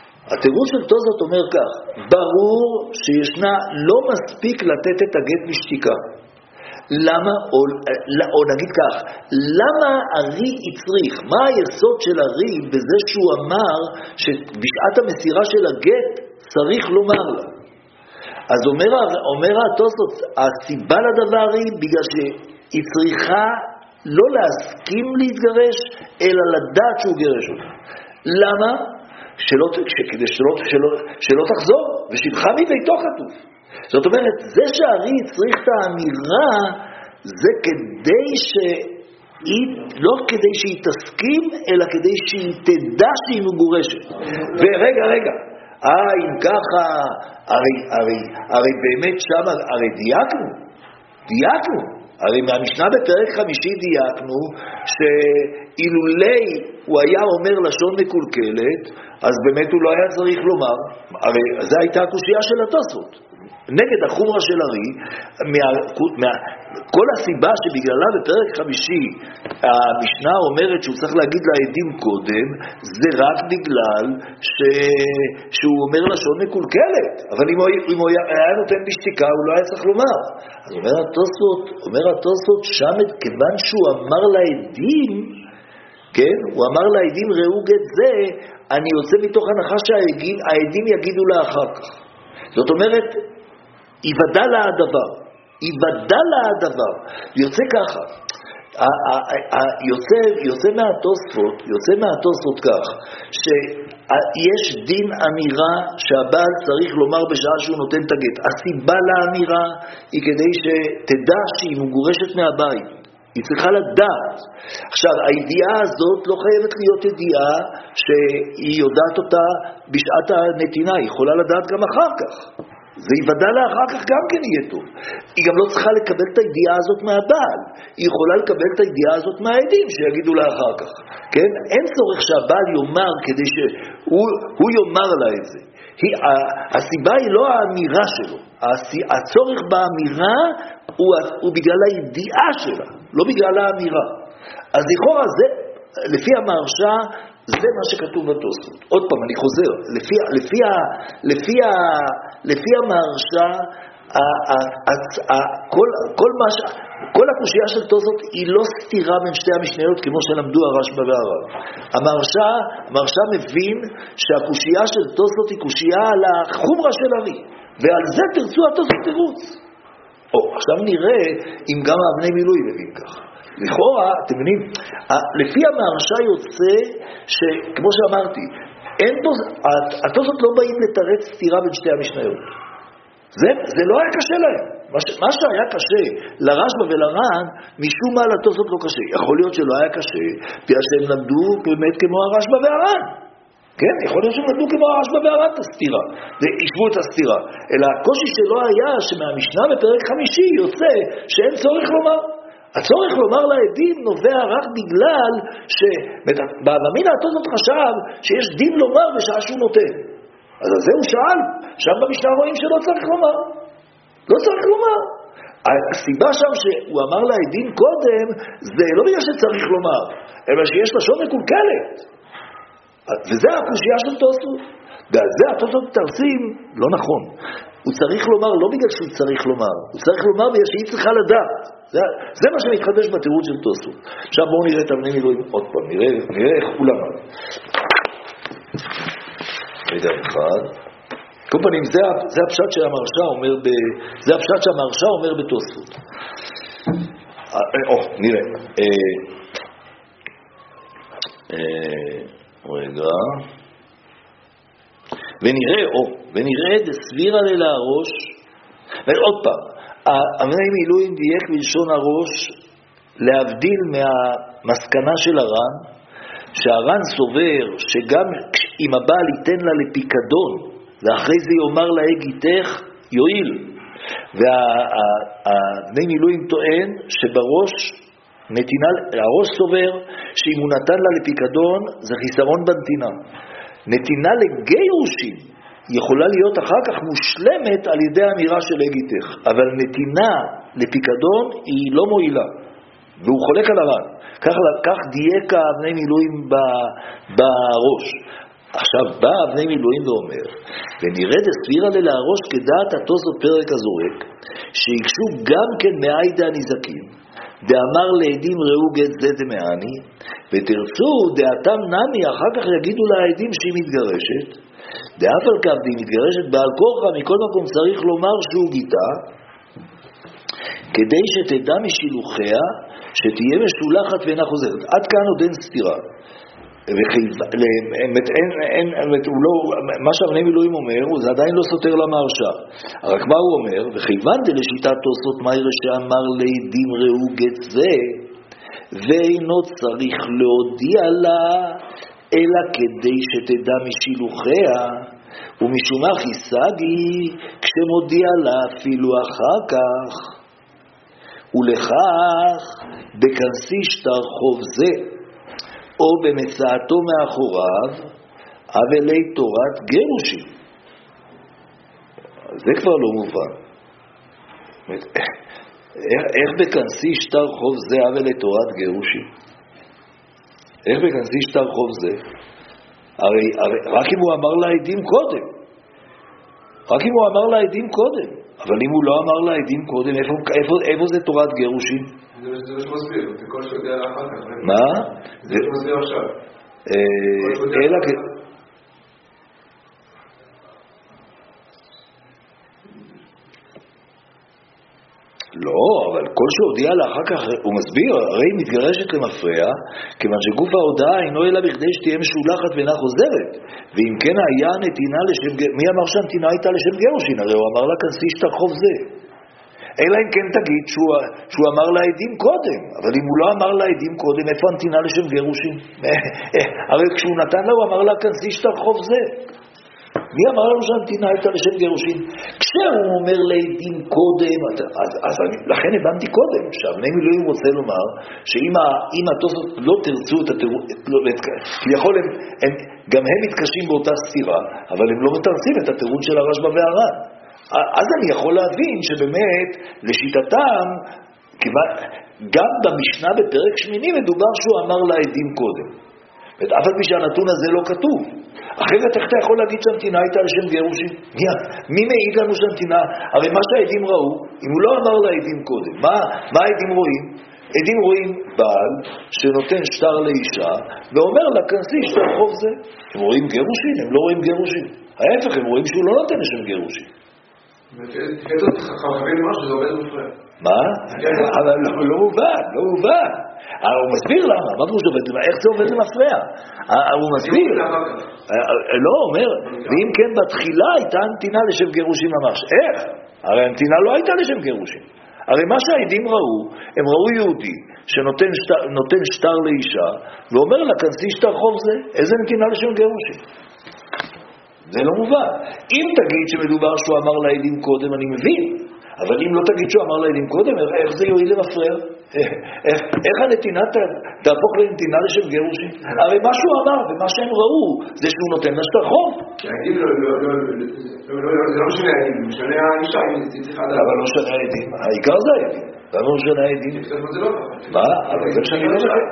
ברור שישנה לא מספיק לתת את הגט בשתיקה. למה, או נגיד כך, למה הרי הצריך? מה היסוד של הרי בזה שהוא אמר שבשעת המסירה של הגט צריך לומר לה? אז אומר התוספות, הסיבה לדבר היא בגלל שהיא צריכה לא להסכים להתגרש, אלא לדעת שהוא גרש אותה. למה? כדי שלא תחזור, ושלחה מביתו כתוב. זאת אומרת, זה שהארי צריך את האמירה, זה כדי לא כדי שהיא תסכים, אלא כדי שהיא תדע שהיא מגורשת. ורגע, אם ככה, הרי באמת שם, הרי דייקנו. הרי מהמשנה בפרק 5 דייקנו, שאילולי הוא היה אומר לשון מקולקלת, אז באמת הוא לא היה צריך לומר, הרי זו הייתה הקושיה של התוספות. נגד החומרה של הרי, כל הסיבה שבגללה בפרק 5 המשנה אומרת שהוא צריך להגיד לעדים קודם, זה רק בגלל שהוא אומר לשון מקולקלת, אבל אם הוא היה נותן בשתיקה הוא לא היה צריך לומר. אז אומר התוספות שם, כיוון שהוא אמר לעדים, כן? הוא אמר לעדים ראו את זה, אני יוצא מתוך הנחה שהעדים יגידו לה אחר כך. זאת אומרת, יוודא לה הדבר, יוצא ככה, יוצא מהתוספות כך, שיש דין אמירה שהבעל צריך לומר בשעה שהוא נותן את הגט. הסיבה לאמירה היא כדי שתדע שהיא מגורשת מהבית, היא צריכה לדעת. עכשיו, הידיעה הזאת לא חייבת להיות ידיעה שהיא יודעת אותה בשעת הנתינה, היא יכולה לדעת גם אחר כך. זה יוודא לה אחר כך גם כן יהיה טוב. היא גם לא צריכה לקבל את הידיעה הזאת מהבעל, היא יכולה לקבל את הידיעה הזאת מהעדים שיגידו לה אחר כך. כן? אין צורך שהבעל יאמר כדי שהוא יאמר לה את זה. הסיבה היא לא האמירה שלו, הצורך באמירה הוא בגלל הידיעה שלה, לא בגלל האמירה. אז לכאורה זה, לפי המהרש"א, זה מה שכתוב בתוספות. עוד פעם, אני חוזר, לפי המהרש"א, כל הקושיה של תוספות היא לא סתירה בין שתי המשניות, כמו שלמדו הרשב"א והר"ן. המהרש"א מבין שהקושיה של תוספות היא קושיה על החומרה של הרי, ועל זה תרצו התוספות תירוץ. עכשיו נראה אם גם האבני מילוי מבין ככה. לכאורה, אתם מבינים, לפי המהרש"א יוצא שכמו שאמרתי, התוספות לא באים לתרץ סתירה בין שתי המשניות. זה לא היה קשה להם. מה שהיה קשה לרשב"א ולר"ן, משום מה לתוספות לא קשה. יכול להיות שלא היה קשה, בגלל שהם למדו באמת כמו הרשב"א והר"ן. כן, יכול להיות שהם למדו כמו הרשב"א והר"ן את הסתירה, וישבו את הסתירה. אלא הקושי שלא היה שמהמשנה בפרק 5 יוצא שאין צורך לומר. הצורך לומר לעדים נובע רק בגלל שבאמינא התוספות חשב שיש דין לומר בשעה שהוא נותן. אז על זה הוא שאל, שם במשנה רואים שלא צריך לומר. לא צריך לומר. הסיבה שם שהוא אמר לעדים קודם, זה לא בגלל שצריך לומר, אלא שיש לשון מקולקלת. וזה הקושיה של תוספות. ועל זה התוספות תרצים לא נכון. הוא צריך לומר לא בגלל שהוא צריך לומר, הוא צריך לומר בגלל שהיא צריכה לדעת. זה מה שמתחדש בתירוץ של תוספות. עכשיו בואו נראה את אבני מילואים עוד פעם, נראה איך הוא למד. רגע אחד. כל פנים, זה הפשט שהמהרש"א אומר זה הפשט שהמהרש"א אומר בתוספות. נראה. רגע. ונראה דסבירה לראש. ועוד פעם, אבני מילואים דייק בלשון הראש, להבדיל מהמסקנה של הר"ן, שהר"ן סובר שגם אם הבעל ייתן לה לפיקדון, ואחרי זה יאמר לה הגיתך, יועיל. והאבני מילואים טוען שבראש הראש סובר שאם הוא נתן לה לפיקדון, זה חיסרון בנתינה. נתינה לגירושים יכולה להיות אחר כך מושלמת על ידי האמירה של הגיתך, אבל נתינה לפיקדון היא לא מועילה, והוא חולק על הר"ן. כך דייק האבני מילואים בראש. עכשיו בא אבני מילואים ואומר, ונראה דסבירה לראש כדעת התוספות פרק הזורק, שיקשו גם כן מעידה הנזקים, ואמר לעדים ראו גט זה דמעני, ותרצו דעתם נמי, אחר כך יגידו לעדים שהיא מתגרשת, דאף על כך היא מתגרשת בעל כורחה, מכל מקום צריך לומר שהוא גיטה, כדי שתדע משילוחיה, שתהיה משולחת ואינה חוזרת. עד כאן עוד אין סתירה. מה שהבני מילואים אומר, זה עדיין לא סותר למהרש"א. רק מה הוא אומר? וכיוון דלשיטת תוספות מאירא שאמר לעדים ראו גט זה, ואינו צריך להודיע לה, אלא כדי שתדע משילוחיה, ומשום מה חיסגי כשמודיע לה אפילו אחר כך, ולכך בכנסי שטר חוב זה, או במצאתו מאחוריו, אבלי תורת גירושין. זה כבר לא מובן. איך בכנסי שטר חוב זה אבלי תורת גירושין? איך בכנסי שטר חוב זה? הרי רק אם הוא אמר לעדים קודם. רק אם הוא אמר לעדים קודם. אבל אם הוא לא אמר לעדים קודם, איפה זה תורת גירושין? זה מה שמסביר, זה כל שיודע אחר כך. מה? זה מה שמסביר עכשיו. אלא לא, אבל כל שהודיע לה אחר כך, הוא מסביר, הרי היא מתגרשת למפרע, כיוון שגוף ההודעה אינו אלא בכדי שתהיה משולחת ואינה חוזרת, ואם כן היה נתינה לשם גירושין, מי אמר שהנתינה הייתה לשם גירושין? הרי הוא אמר לה כנסי שטר חוב זה. אלא אם כן תגיד שהוא אמר לעדים קודם, אבל אם הוא לא אמר לעדים קודם, איפה הנתינה לשם גירושין? הרי כשהוא נתן לה, הוא אמר לה כנסי שטר חוב זה. מי אמר לנו שהנתינה הייתה לשם גירושין? כשהוא אומר לעדים קודם, אז לכן הבנתי קודם, שהבני מילואים רוצה לומר, שאם התוספות לא תרצו את התירוץ, כביכול גם הם מתקשים באותה סתירה, אבל הם לא מתרצים את התירוץ של הרשב"א והר"ן. אז אני יכול להבין שבאמת, לשיטתם, גם במשנה בפרק 8 מדובר שהוא אמר לעדים קודם. אף על פי שהנתון הזה לא כתוב. אחרת איך אתה יכול להגיד שהנתינה הייתה לשם גירושין? מי מעיד לנו שהנתינה? הרי מה שהעדים ראו, אם הוא לא אמר לעדים קודם, מה העדים רואים? עדים רואים בעל שנותן שטר לאישה ואומר לה כנסי שטר חוב זה. הם רואים גירושין, הם לא רואים גירושין. ההפך, הם רואים שהוא לא נותן לשם גירושין. חכמים מה שזה עובד מפרע. מה? אבל לא מובן, לא מובן. הוא מסביר למה, מה זה עובד? איך זה עובד למפרע? הוא מסביר. לא, הוא אומר, ואם כן בתחילה הייתה הנתינה לשם גירושין ממש. איך? הרי הנתינה לא הייתה לשם גירושין. הרי מה שהעדים ראו, הם ראו יהודי שנותן שטר לאישה ואומר לה כנסי שטר חוב זה. איזה נתינה לשם גירושין? זה לא מובן. אם תגיד שמדובר שהוא אמר לעדים קודם, אני מבין. אבל אם לא תגיד שהוא אמר לעדים קודם, איך זה יועיל למפרע? איך הנתינה תהפוך לנתינה לשם גירושין? הרי מה שהוא אמר ומה שהם ראו זה שהוא נותן לה שטר חוב. העדים זה לא משנה העדים, זה משנה האישה. אבל לא משנה העדים. העיקר זה העדים. למה לא משנה העדים? מה? אבל זה שאני לא משנה.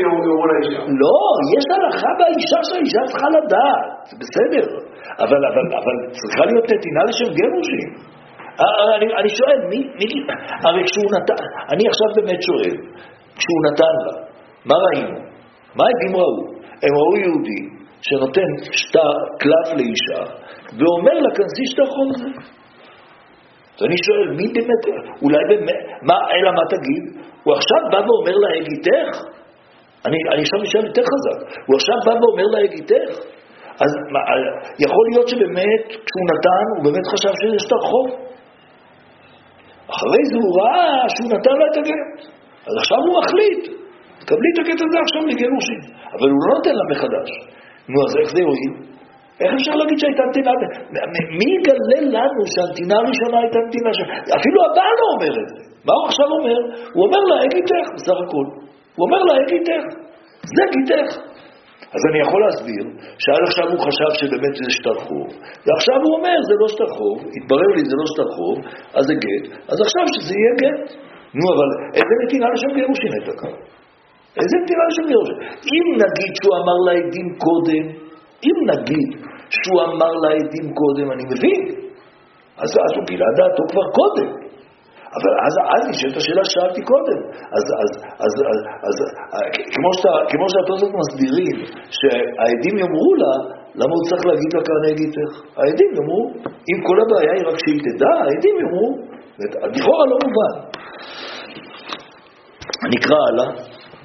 לא, יש הלכה באישה שהאישה צריכה לדעת. בסדר. אבל צריכה להיות נתינה לשם גירושין. אני שואל, הרי כשהוא נתן, אני עכשיו באמת שואל, כשהוא נתן לה, מה ראינו? מה העדים ראו? הם ראו יהודי שנותן שטר קלף לאישה, ואומר לה, כנסי שטר חוב זה. אז אני שואל, מי באמת, אולי באמת, אלא מה תגיד? הוא עכשיו בא ואומר לה, הגיתך? אני עכשיו נשאל יותר חזק, הוא עכשיו בא ואומר לה, הגיתך? אז יכול להיות שבאמת, כשהוא נתן, הוא באמת חשב שזה שטר חוב. אחרי זה הוא ראה שהוא נתן לה את הגט. אז עכשיו הוא מחליט. תקבלי את הגט הזה עכשיו לגירושין. אבל הוא לא נותן לה מחדש. נו, אז איך זה יועיל? איך אפשר להגיד שהייתה נתינה? מי יגלה לנו שהנתינה הראשונה הייתה נתינה? אפילו הבעל לא אומר את זה. מה הוא עכשיו אומר? הוא אומר לה, הגיתך, בסך הכל. הוא אומר לה, הגיתך. זה גיתך. אז אני יכול להסביר שעד עכשיו הוא חשב שבאמת זה שטר חוב, ועכשיו הוא אומר זה לא שטר חוב, התברר לי זה לא שטר חוב, אז זה גט, אז עכשיו שזה יהיה גט. נו, אבל איזה נתינה לשם גירושין הייתה כאן? איזה נתינה לשם גירושין? אם נגיד שהוא אמר לעדים קודם, אני מבין, אז הוא גילה דעתו כבר קודם. אבל אז נשאלת השאלה ששאלתי קודם. אז כמו שהתוספות מסבירים שהעדים יאמרו לה, למה הוא צריך להגיד לה כאן הגיתך? העדים יאמרו, אם כל הבעיה היא רק שהיא תדע, העדים יאמרו, לכאורה לא מובן. נקרא הלאה,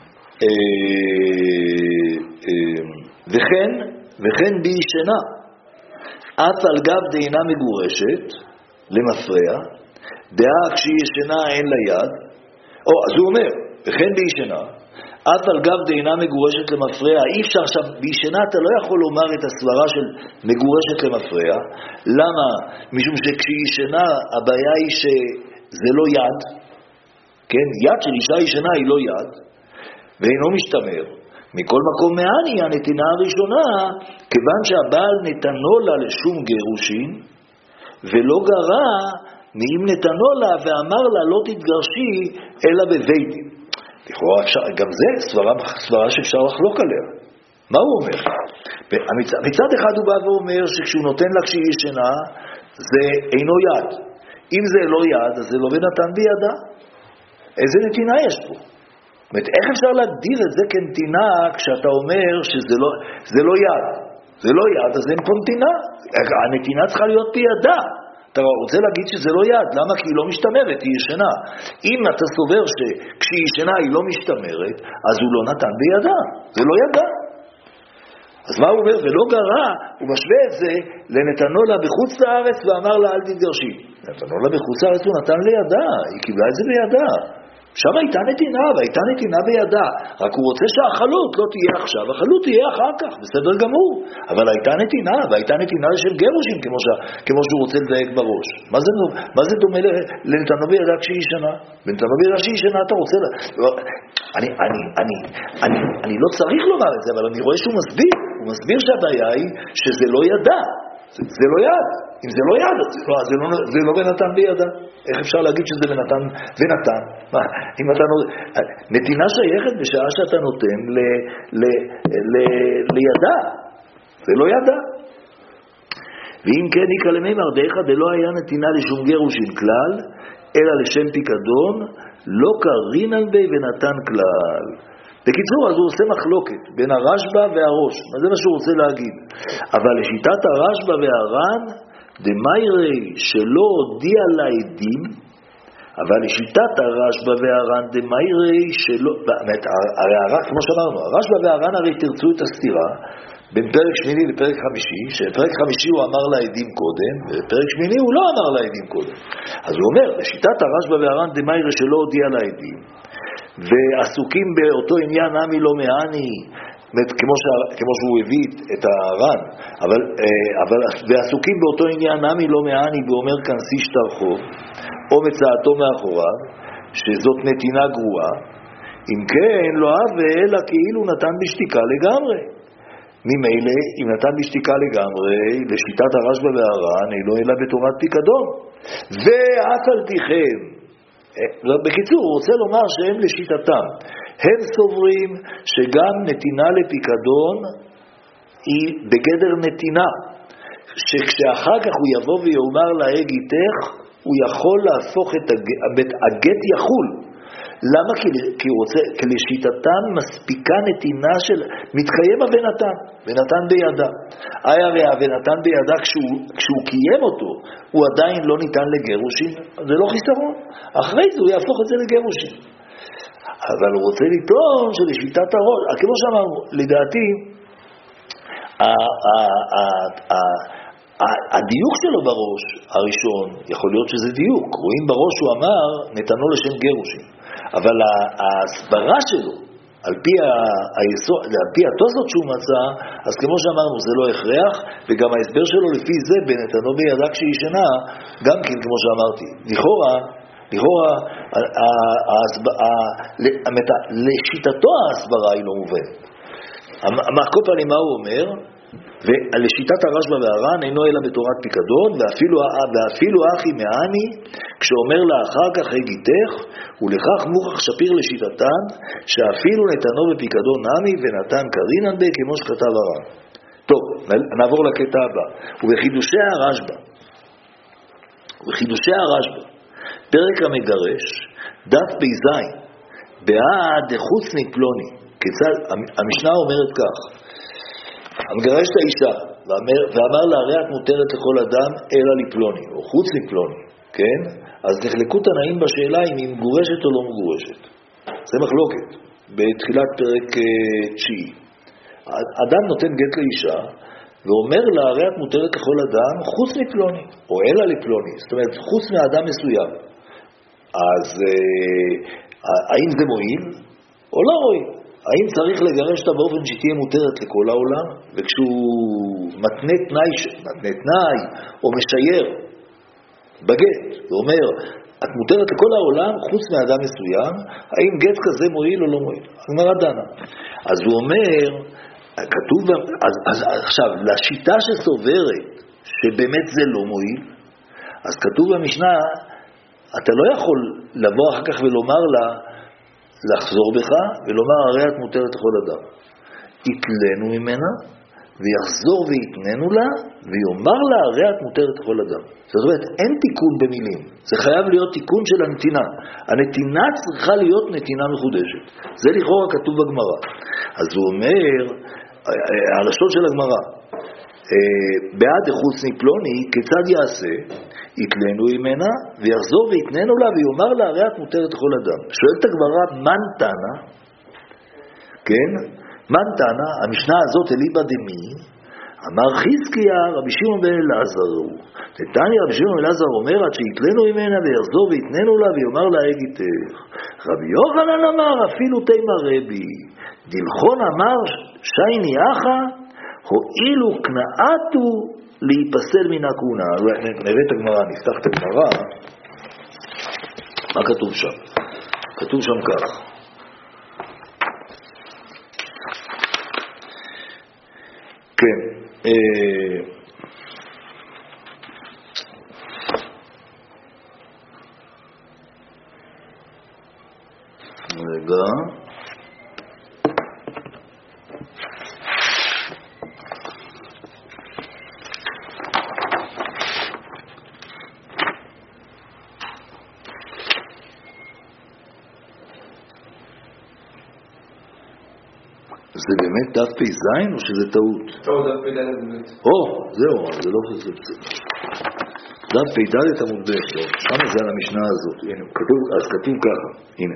וכן בי ישנה, אף על גב דהינה מגורשת למפרע, דעה כשהיא ישנה אין לה יד, אז הוא אומר, וכן בי ישנה, אף על גב דהינה מגורשת למפרע, אי אפשר עכשיו, בישנה אתה לא יכול לומר את הסברה של מגורשת למפרע, למה? משום שכשהיא ישנה, הבעיה היא שזה לא יד, כן? יד של אישה ישנה היא לא יד, ואינו משתמר. מכל מקום מעני, הנתינה הראשונה, כיוון שהבעל נתנו לה לשום גירושין, ולא גרה, מאם נתנו לה ואמר לה לא תתגרשי, אלא בבית דין. גם זה סברה שאפשר לחלוק עליה. מה הוא אומר? מצד אחד הוא בא ואומר שכשהוא נותן לה כשהיא ישנה, זה אינו יד. אם זה לא יד, אז זה לא ונתן בידה. איזה נתינה יש פה? איך אפשר להגדיר את זה כנתינה כשאתה אומר שזה לא יד? זה לא יד, אז אין פה נתינה. הנתינה צריכה להיות בידה. אתה רוצה להגיד שזה לא יד, למה? כי היא לא משתמרת, היא ישנה. אם אתה סובר שכשהיא ישנה היא לא משתמרת, אז הוא לא נתן בידה, זה לא ידה. אז מה הוא אומר? ולא גרה, הוא משווה את זה לנתנו לה בחוץ לארץ ואמר לה אל תתגרשי. נתנו לה בחוץ לארץ הוא נתן לידה, היא קיבלה את זה בידה. שם הייתה נתינה, והייתה נתינה בידה. רק הוא רוצה שהחלות לא תהיה עכשיו, החלות תהיה אחר כך, בסדר גמור. אבל הייתה נתינה, והייתה נתינה של גירושים, כמו שהוא רוצה לדייק בראש. מה זה דומה לנתנו בידה כשהיא ישנה? בנתנו בידה כשהיא ישנה אתה רוצה אני לא צריך לומר את זה, אבל אני רואה שהוא מסביר. הוא מסביר שהבעיה היא שזה לא ידע. זה לא יד. אם זה לא יד, זה לא בנתן בידה. איך אפשר להגיד שזה בנתן ונתן? אם אתה נתינה שייכת בשעה שאתה נותן לידה. זה לא ידה. ואם כן יקלמי מרדך דלא היה נתינה לשום גירושין כלל, אלא לשם פיקדון, לא קרינן בי ונתן כלל. בקיצור, אז הוא עושה מחלוקת בין הרשב"א והראש. זה מה שהוא רוצה להגיד. אבל לשיטת הרשב"א והר"ן, דמיירי שלא הודיע לעדים, אבל לשיטת הרשב"א והר"ן, דמיירי שלא, כמו שאמרנו, הרשב"א והר"ן הרי תרצו את הסתירה, בין פרק שמיני לפרק חמישי, שפרק חמישי הוא אמר לעדים קודם, ופרק שמיני הוא לא אמר לעדים קודם. אז הוא אומר, לשיטת הרשב"א והר"ן, דמיירי שלא הודיע לעדים, ועסוקים באותו עניין נמי לא מעני, כמו שהוא הביא את הר"ן, ועסוקים באותו עניין נמי לא מעני, ואומר כאן סיש תרחוב, או מצאתו מאחוריו, שזאת נתינה גרועה, אם כן לא אהבה אלא כאילו נתן בשתיקה לגמרי. ממילא, אם נתן בשתיקה לגמרי, לשיטת הרשב"א והר"ן, אינו אלא בתורת פיקדון. ואף על תיכם, בקיצור, הוא רוצה לומר שהם לשיטתם. הם סוברים שגם נתינה לפיקדון היא בגדר נתינה. שכשאחר כך הוא יבוא ויאמר להג איתך, הוא יכול להפוך את הגט יחול. למה? כי הוא רוצה, כי לשיטתם מספיקה נתינה של מתקיים הבנתן, בנתן בידה. הרי הבנתן בידה כשהוא קיים אותו, הוא עדיין לא ניתן לגירושין, זה לא חיסרון. אחרי זה הוא יהפוך את זה לגירושין. אבל הוא רוצה לטעון שלשיטת הראש, כמו שאמרנו, לדעתי, הדיוק שלו בראש הראשון, יכול להיות שזה דיוק. רואים בראש הוא אמר, נתנו לשם גירושין. אבל ההסברה שלו, על פי התוספות שהוא מצא, אז כמו שאמרנו, זה לא הכרח, וגם ההסבר שלו לפי זה, בנתנו בידה כשהיא ישנה, גם כן, כמו שאמרתי, לכאורה, לשיטתו ההסברה היא לא מובנת. המעקופ על מה הוא אומר, ולשיטת הרשב"א והר"ן אינו אלא בתורת פיקדון, ואפילו אחי מעני, כשאומר לה אחר כך הגיתך, ולכך מוכח שפיר לשיטתן, שאפילו נתנו בפיקדון נמי ונתן קרינן בי, כמו שכתב הר"ן. טוב, נעבור לקטע הבא. ובחידושי הרשב"א, פרק המגרש, דף ביזיים, בעד דחוצני פלוני. המשנה אומרת כך, המגרש את האישה, ואמר לה, הרי את מותרת לכל אדם, אלא לפלוני, או חוץ לפלוני, כן? אז נחלקו תנאים בשאלה אם היא מגורשת או לא מגורשת. זה מחלוקת. בתחילת פרק 9. אדם נותן גט לאישה, ואומר לה, הרי את מותרת לכל אדם חוץ מפלוני, או אלא לפלוני, זאת אומרת, חוץ מאדם מסוים. אז האם זה מועיל או לא מועיל? האם צריך לגרש אותה באופן שתהיה מותרת לכל העולם, וכשהוא מתנה תנאי או משייר בגט, ואומר, את מותרת לכל העולם חוץ מאדם מסוים, האם גט כזה מועיל או לא מועיל? הגמרא דנה. אז הוא אומר, כתוב, אז עכשיו, לשיטה שסוברת שבאמת זה לא מועיל, אז כתוב במשנה, אתה לא יכול לבוא אחר כך ולומר לה, לחזור בך ולומר, הרי את מותרת לכל אדם. יתלנו ממנה, ויחזור ויתננו לה, ויאמר לה, הרי את מותרת לכל אדם. זאת אומרת, אין תיקון במילים. זה חייב להיות תיקון של הנתינה. הנתינה צריכה להיות נתינה מחודשת. זה לכאורה כתוב בגמרא. אז הוא אומר, הלשון של הגמרא, בעד חוץ מפלוני, כיצד יעשה? יתלנו ממנה, ויחזור ויתננו לה, ויאמר לה, הרי את מותרת לכל אדם. שואלת הגמרא, מן תנא? כן? מן תנא, המשנה הזאת אליבא דמי, אמר חזקיה רבי שמעון בן אלעזר הוא. נתניה רבי שמעון בן אלעזר אומר, עד שיתלנו ממנה ויחזור ויתננו לה, ויאמר לה הגיתך. רבי יוחנן אמר, אפילו תימא רבי. דלחון אמר, שייני אחא, הואילו קנאתו להיפסל מן הכהונה. נראה את הגמרא, נפתח את הגמרא. מה כתוב שם? כתוב שם כך. כן, רגע, זה באמת דף פ"ז או שזה טעות? טעות, דף פ"ד עמוד ב'. זהו, זה לא חסר. דף פ"ד עמוד ב', שם זה על המשנה הזאת. הנה, אז כתוב ככה, הנה.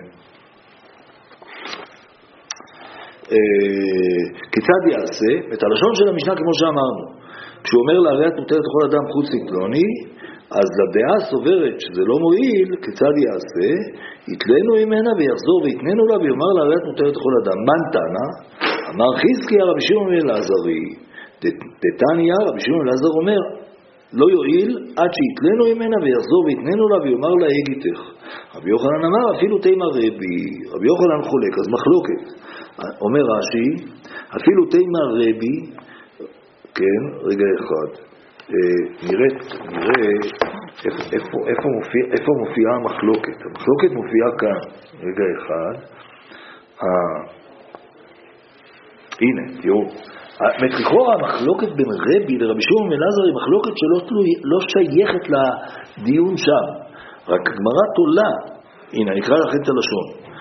כיצד יעשה? את הלשון של המשנה כמו שאמרנו. כשהוא אומר לה, הרי את מותרת לכל אדם חוץ מפלוני, אז לדעה סוברת שזה לא מועיל, כיצד יעשה? יתלנו ממנה ויחזור ויתננו לה ויאמר לה, הרי את מותרת לכל אדם. מן תנא? אמר חזקיה רבי שמעון בן אלעזרי. דתניא רבי שמעון בן אלעזר אומר, לא יועיל עד שיתלנו ממנה ויחזור ויתננו לה ויאמר לה הגיתך. רבי יוחנן אמר, אפילו תימא רבי. רבי יוחנן חולק, אז מחלוקת. אומר רש"י, אפילו תימא רבי, כן, רגע אחד. נראה איפה מופיעה המחלוקת. המחלוקת מופיעה כאן, רגע אחד. הנה, תראו. לכאורה המחלוקת בין רבי לרבי שמעון בן אלעזר היא מחלוקת שלא שייכת לדיון שם. רק גמרא תולה. הנה, אני אקרא לכם את הלשון.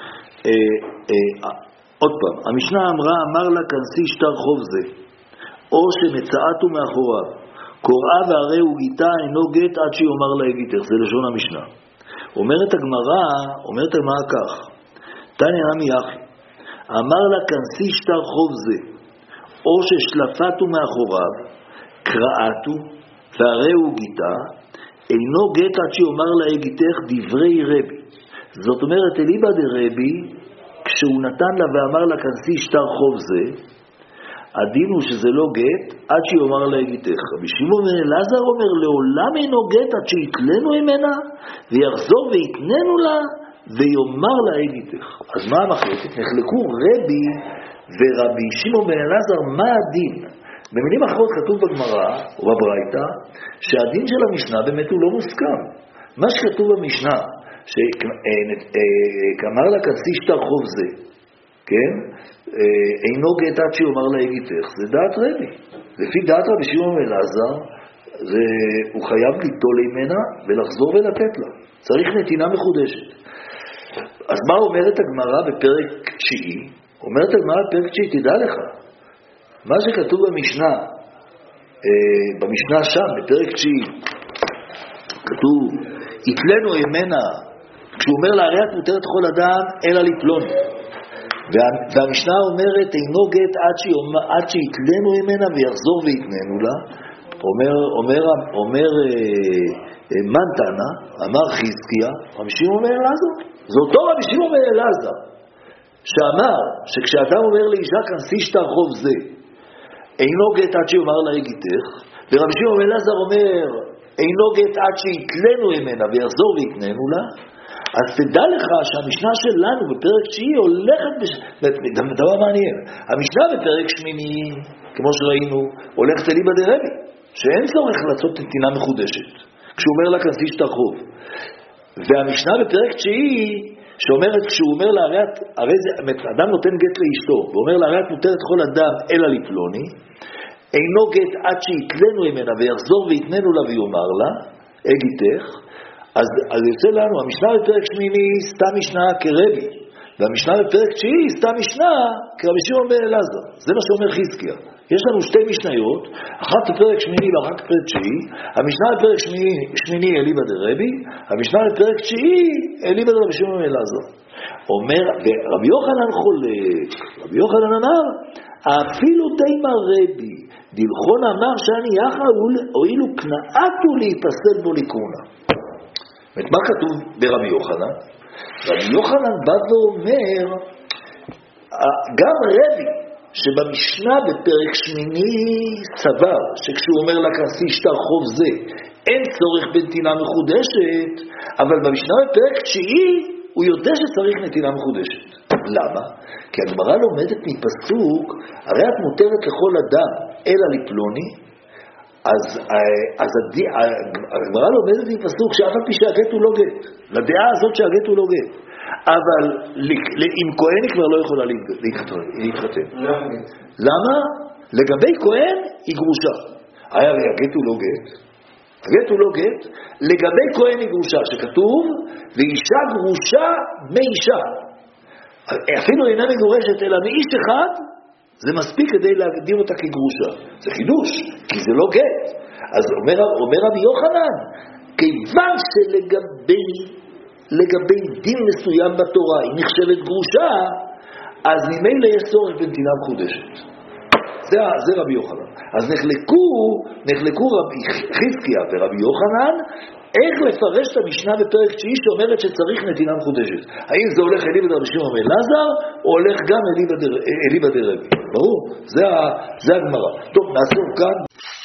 עוד פעם, המשנה אמרה, אמר לה כנסי שטר חוב זה, או שמצאתו מאחוריו. קוראה והרי הוא גיתה אינו גט עד שיאמר לה הגיתך. זה לשון המשנה. אומרת הגמרא כך, תניא נמי אחי, אמר לה כנסי שטר חוב זה, או ששלפתו מאחוריו, קראתו והרי הוא גיתה, אינו גט עד שיאמר לה הגיתך דברי רבי. זאת אומרת, אליבא דרבי, כשהוא נתן לה ואמר לה כנסי שטר חוב זה, הדין הוא שזה לא גט עד שיאמר לה הגיתך. רבי שמעון בן אלעזר אומר, לעולם אינו גט עד שיתלנו ממנה, ויחזור ויתננו לה, ויאמר לה הגיתך. אז מה המחלוקת? נחלקו רבי ורבי שמעון בן אלעזר, מה הדין? במילים אחרות כתוב בגמרא, או בברייתא, שהדין של המשנה באמת הוא לא מוסכם. מה שכתוב במשנה, שאמר לה כנסי שטר חוב זה, כן? אינו גט עד שיאמר לה הגיתך, זה דעת רבי. לפי דעת רבי שמעון בן אלעזר, הוא חייב ליטול ממנה ולחזור ולתת לה. צריך נתינה מחודשת. אז מה אומרת הגמרא בפרק 9? אומרת הגמרא בפרק 9, תדע לך, מה שכתוב במשנה שם, בפרק 9, כתוב, יתלנו ממנה, כשהוא אומר לה, הרי את מותרת לכל אדם, אלא לפלוני. והמשנה אומרת, אינו גט עד שיתלנו ממנה ויחזור ויתננו לה. אומר מנתנה, אמר חזקיה, רבי שמעון בן אלעזר. זה אותו רבי שמעון בן אלעזר, שאמר שכשאדם אומר לאישה כנסי שטר חוב זה, אינו גט עד שיאמר לה הגיתך, ורבי שמעון בן אלעזר אומר, אינו גט עד שיתלנו ממנה ויחזור ויתננו לה. אז תדע לך שהמשנה שלנו בפרק 9 הולכת, דבר מעניין, המשנה בפרק 8, כמו שראינו, הולכת אליבא דרבי, שאין צורך לעשות נתינה מחודשת, כשהוא אומר לה כנסי שטר חוב. והמשנה בפרק 9, שאומרת, כשהוא אומר לה, הרי אדם נותן גט לאשתו, ואומר לה, הרי את מותרת כל אדם אלא לפלוני, אינו גט עד שיתלנו ממנה ויחזור ויתננו לה ויאמר לה, הגיתך. אז יוצא לנו, המשנה בפרק 8 סתם משנה כרבי, והמשנה בפרק 9 סתם משנה כרבי שמעון בן אלעזר. זה מה שאומר חזקיה. יש לנו שתי משניות, אחת בפרק 8 ואחת בפרק 9, המשנה בפרק 8 אליבא דרבי, המשנה בפרק 9 אליבא דרבי שמעון בן אלעזר. אומר, ורבי יוחנן חולק, רבי יוחנן אמר, אפילו דיימא רבי, דלחון אמר שאני יחא הואילו קנאתו להיפסל בו לקרונה. מה כתוב ברבי יוחנן? רבי יוחנן בא ואומר, גם רבי, שבמשנה בפרק 8 סבר, שכשהוא אומר לה כנסי שטר חוב זה, אין צורך בנתינה מחודשת, אבל במשנה בפרק 9 הוא יודע שצריך נתינה מחודשת. למה? כי הגמרא לומדת מפסוק, הרי את מותרת לכל אדם אלא לפלוני, אז הגמרא לומדת מפסוק שאף על פי שהגט הוא לא גט, לדעה הזאת שהגט הוא לא גט, אבל עם כהן היא כבר לא יכולה להתחתן. למה? לגבי כהן היא גרושה. הרי הגט הוא לא גט, הגט הוא לא גט, לגבי כהן היא גרושה, שכתוב, ואישה גרושה מאישה. אפילו אינה מגורשת אלא מאיש אחד, זה מספיק כדי להגדיר אותה כגרושה. זה חידוש, כי זה לא גט. אז אומר רבי יוחנן, כיוון שלגבי דין מסוים בתורה היא נחשבת גרושה, אז ממילא יש צורך בנתינה מחודשת. זה רבי יוחנן. אז נחלקו רבי חזקיה ורבי יוחנן, איך לפרש את המשנה בפרק 9 שאומרת שצריך נתינה מחודשת. האם זה הולך אליבא דרבי שמעון בן אלעזר, או הולך גם אליבא דרבי? ברור, זה הגמרא. טוב, נעצור כאן.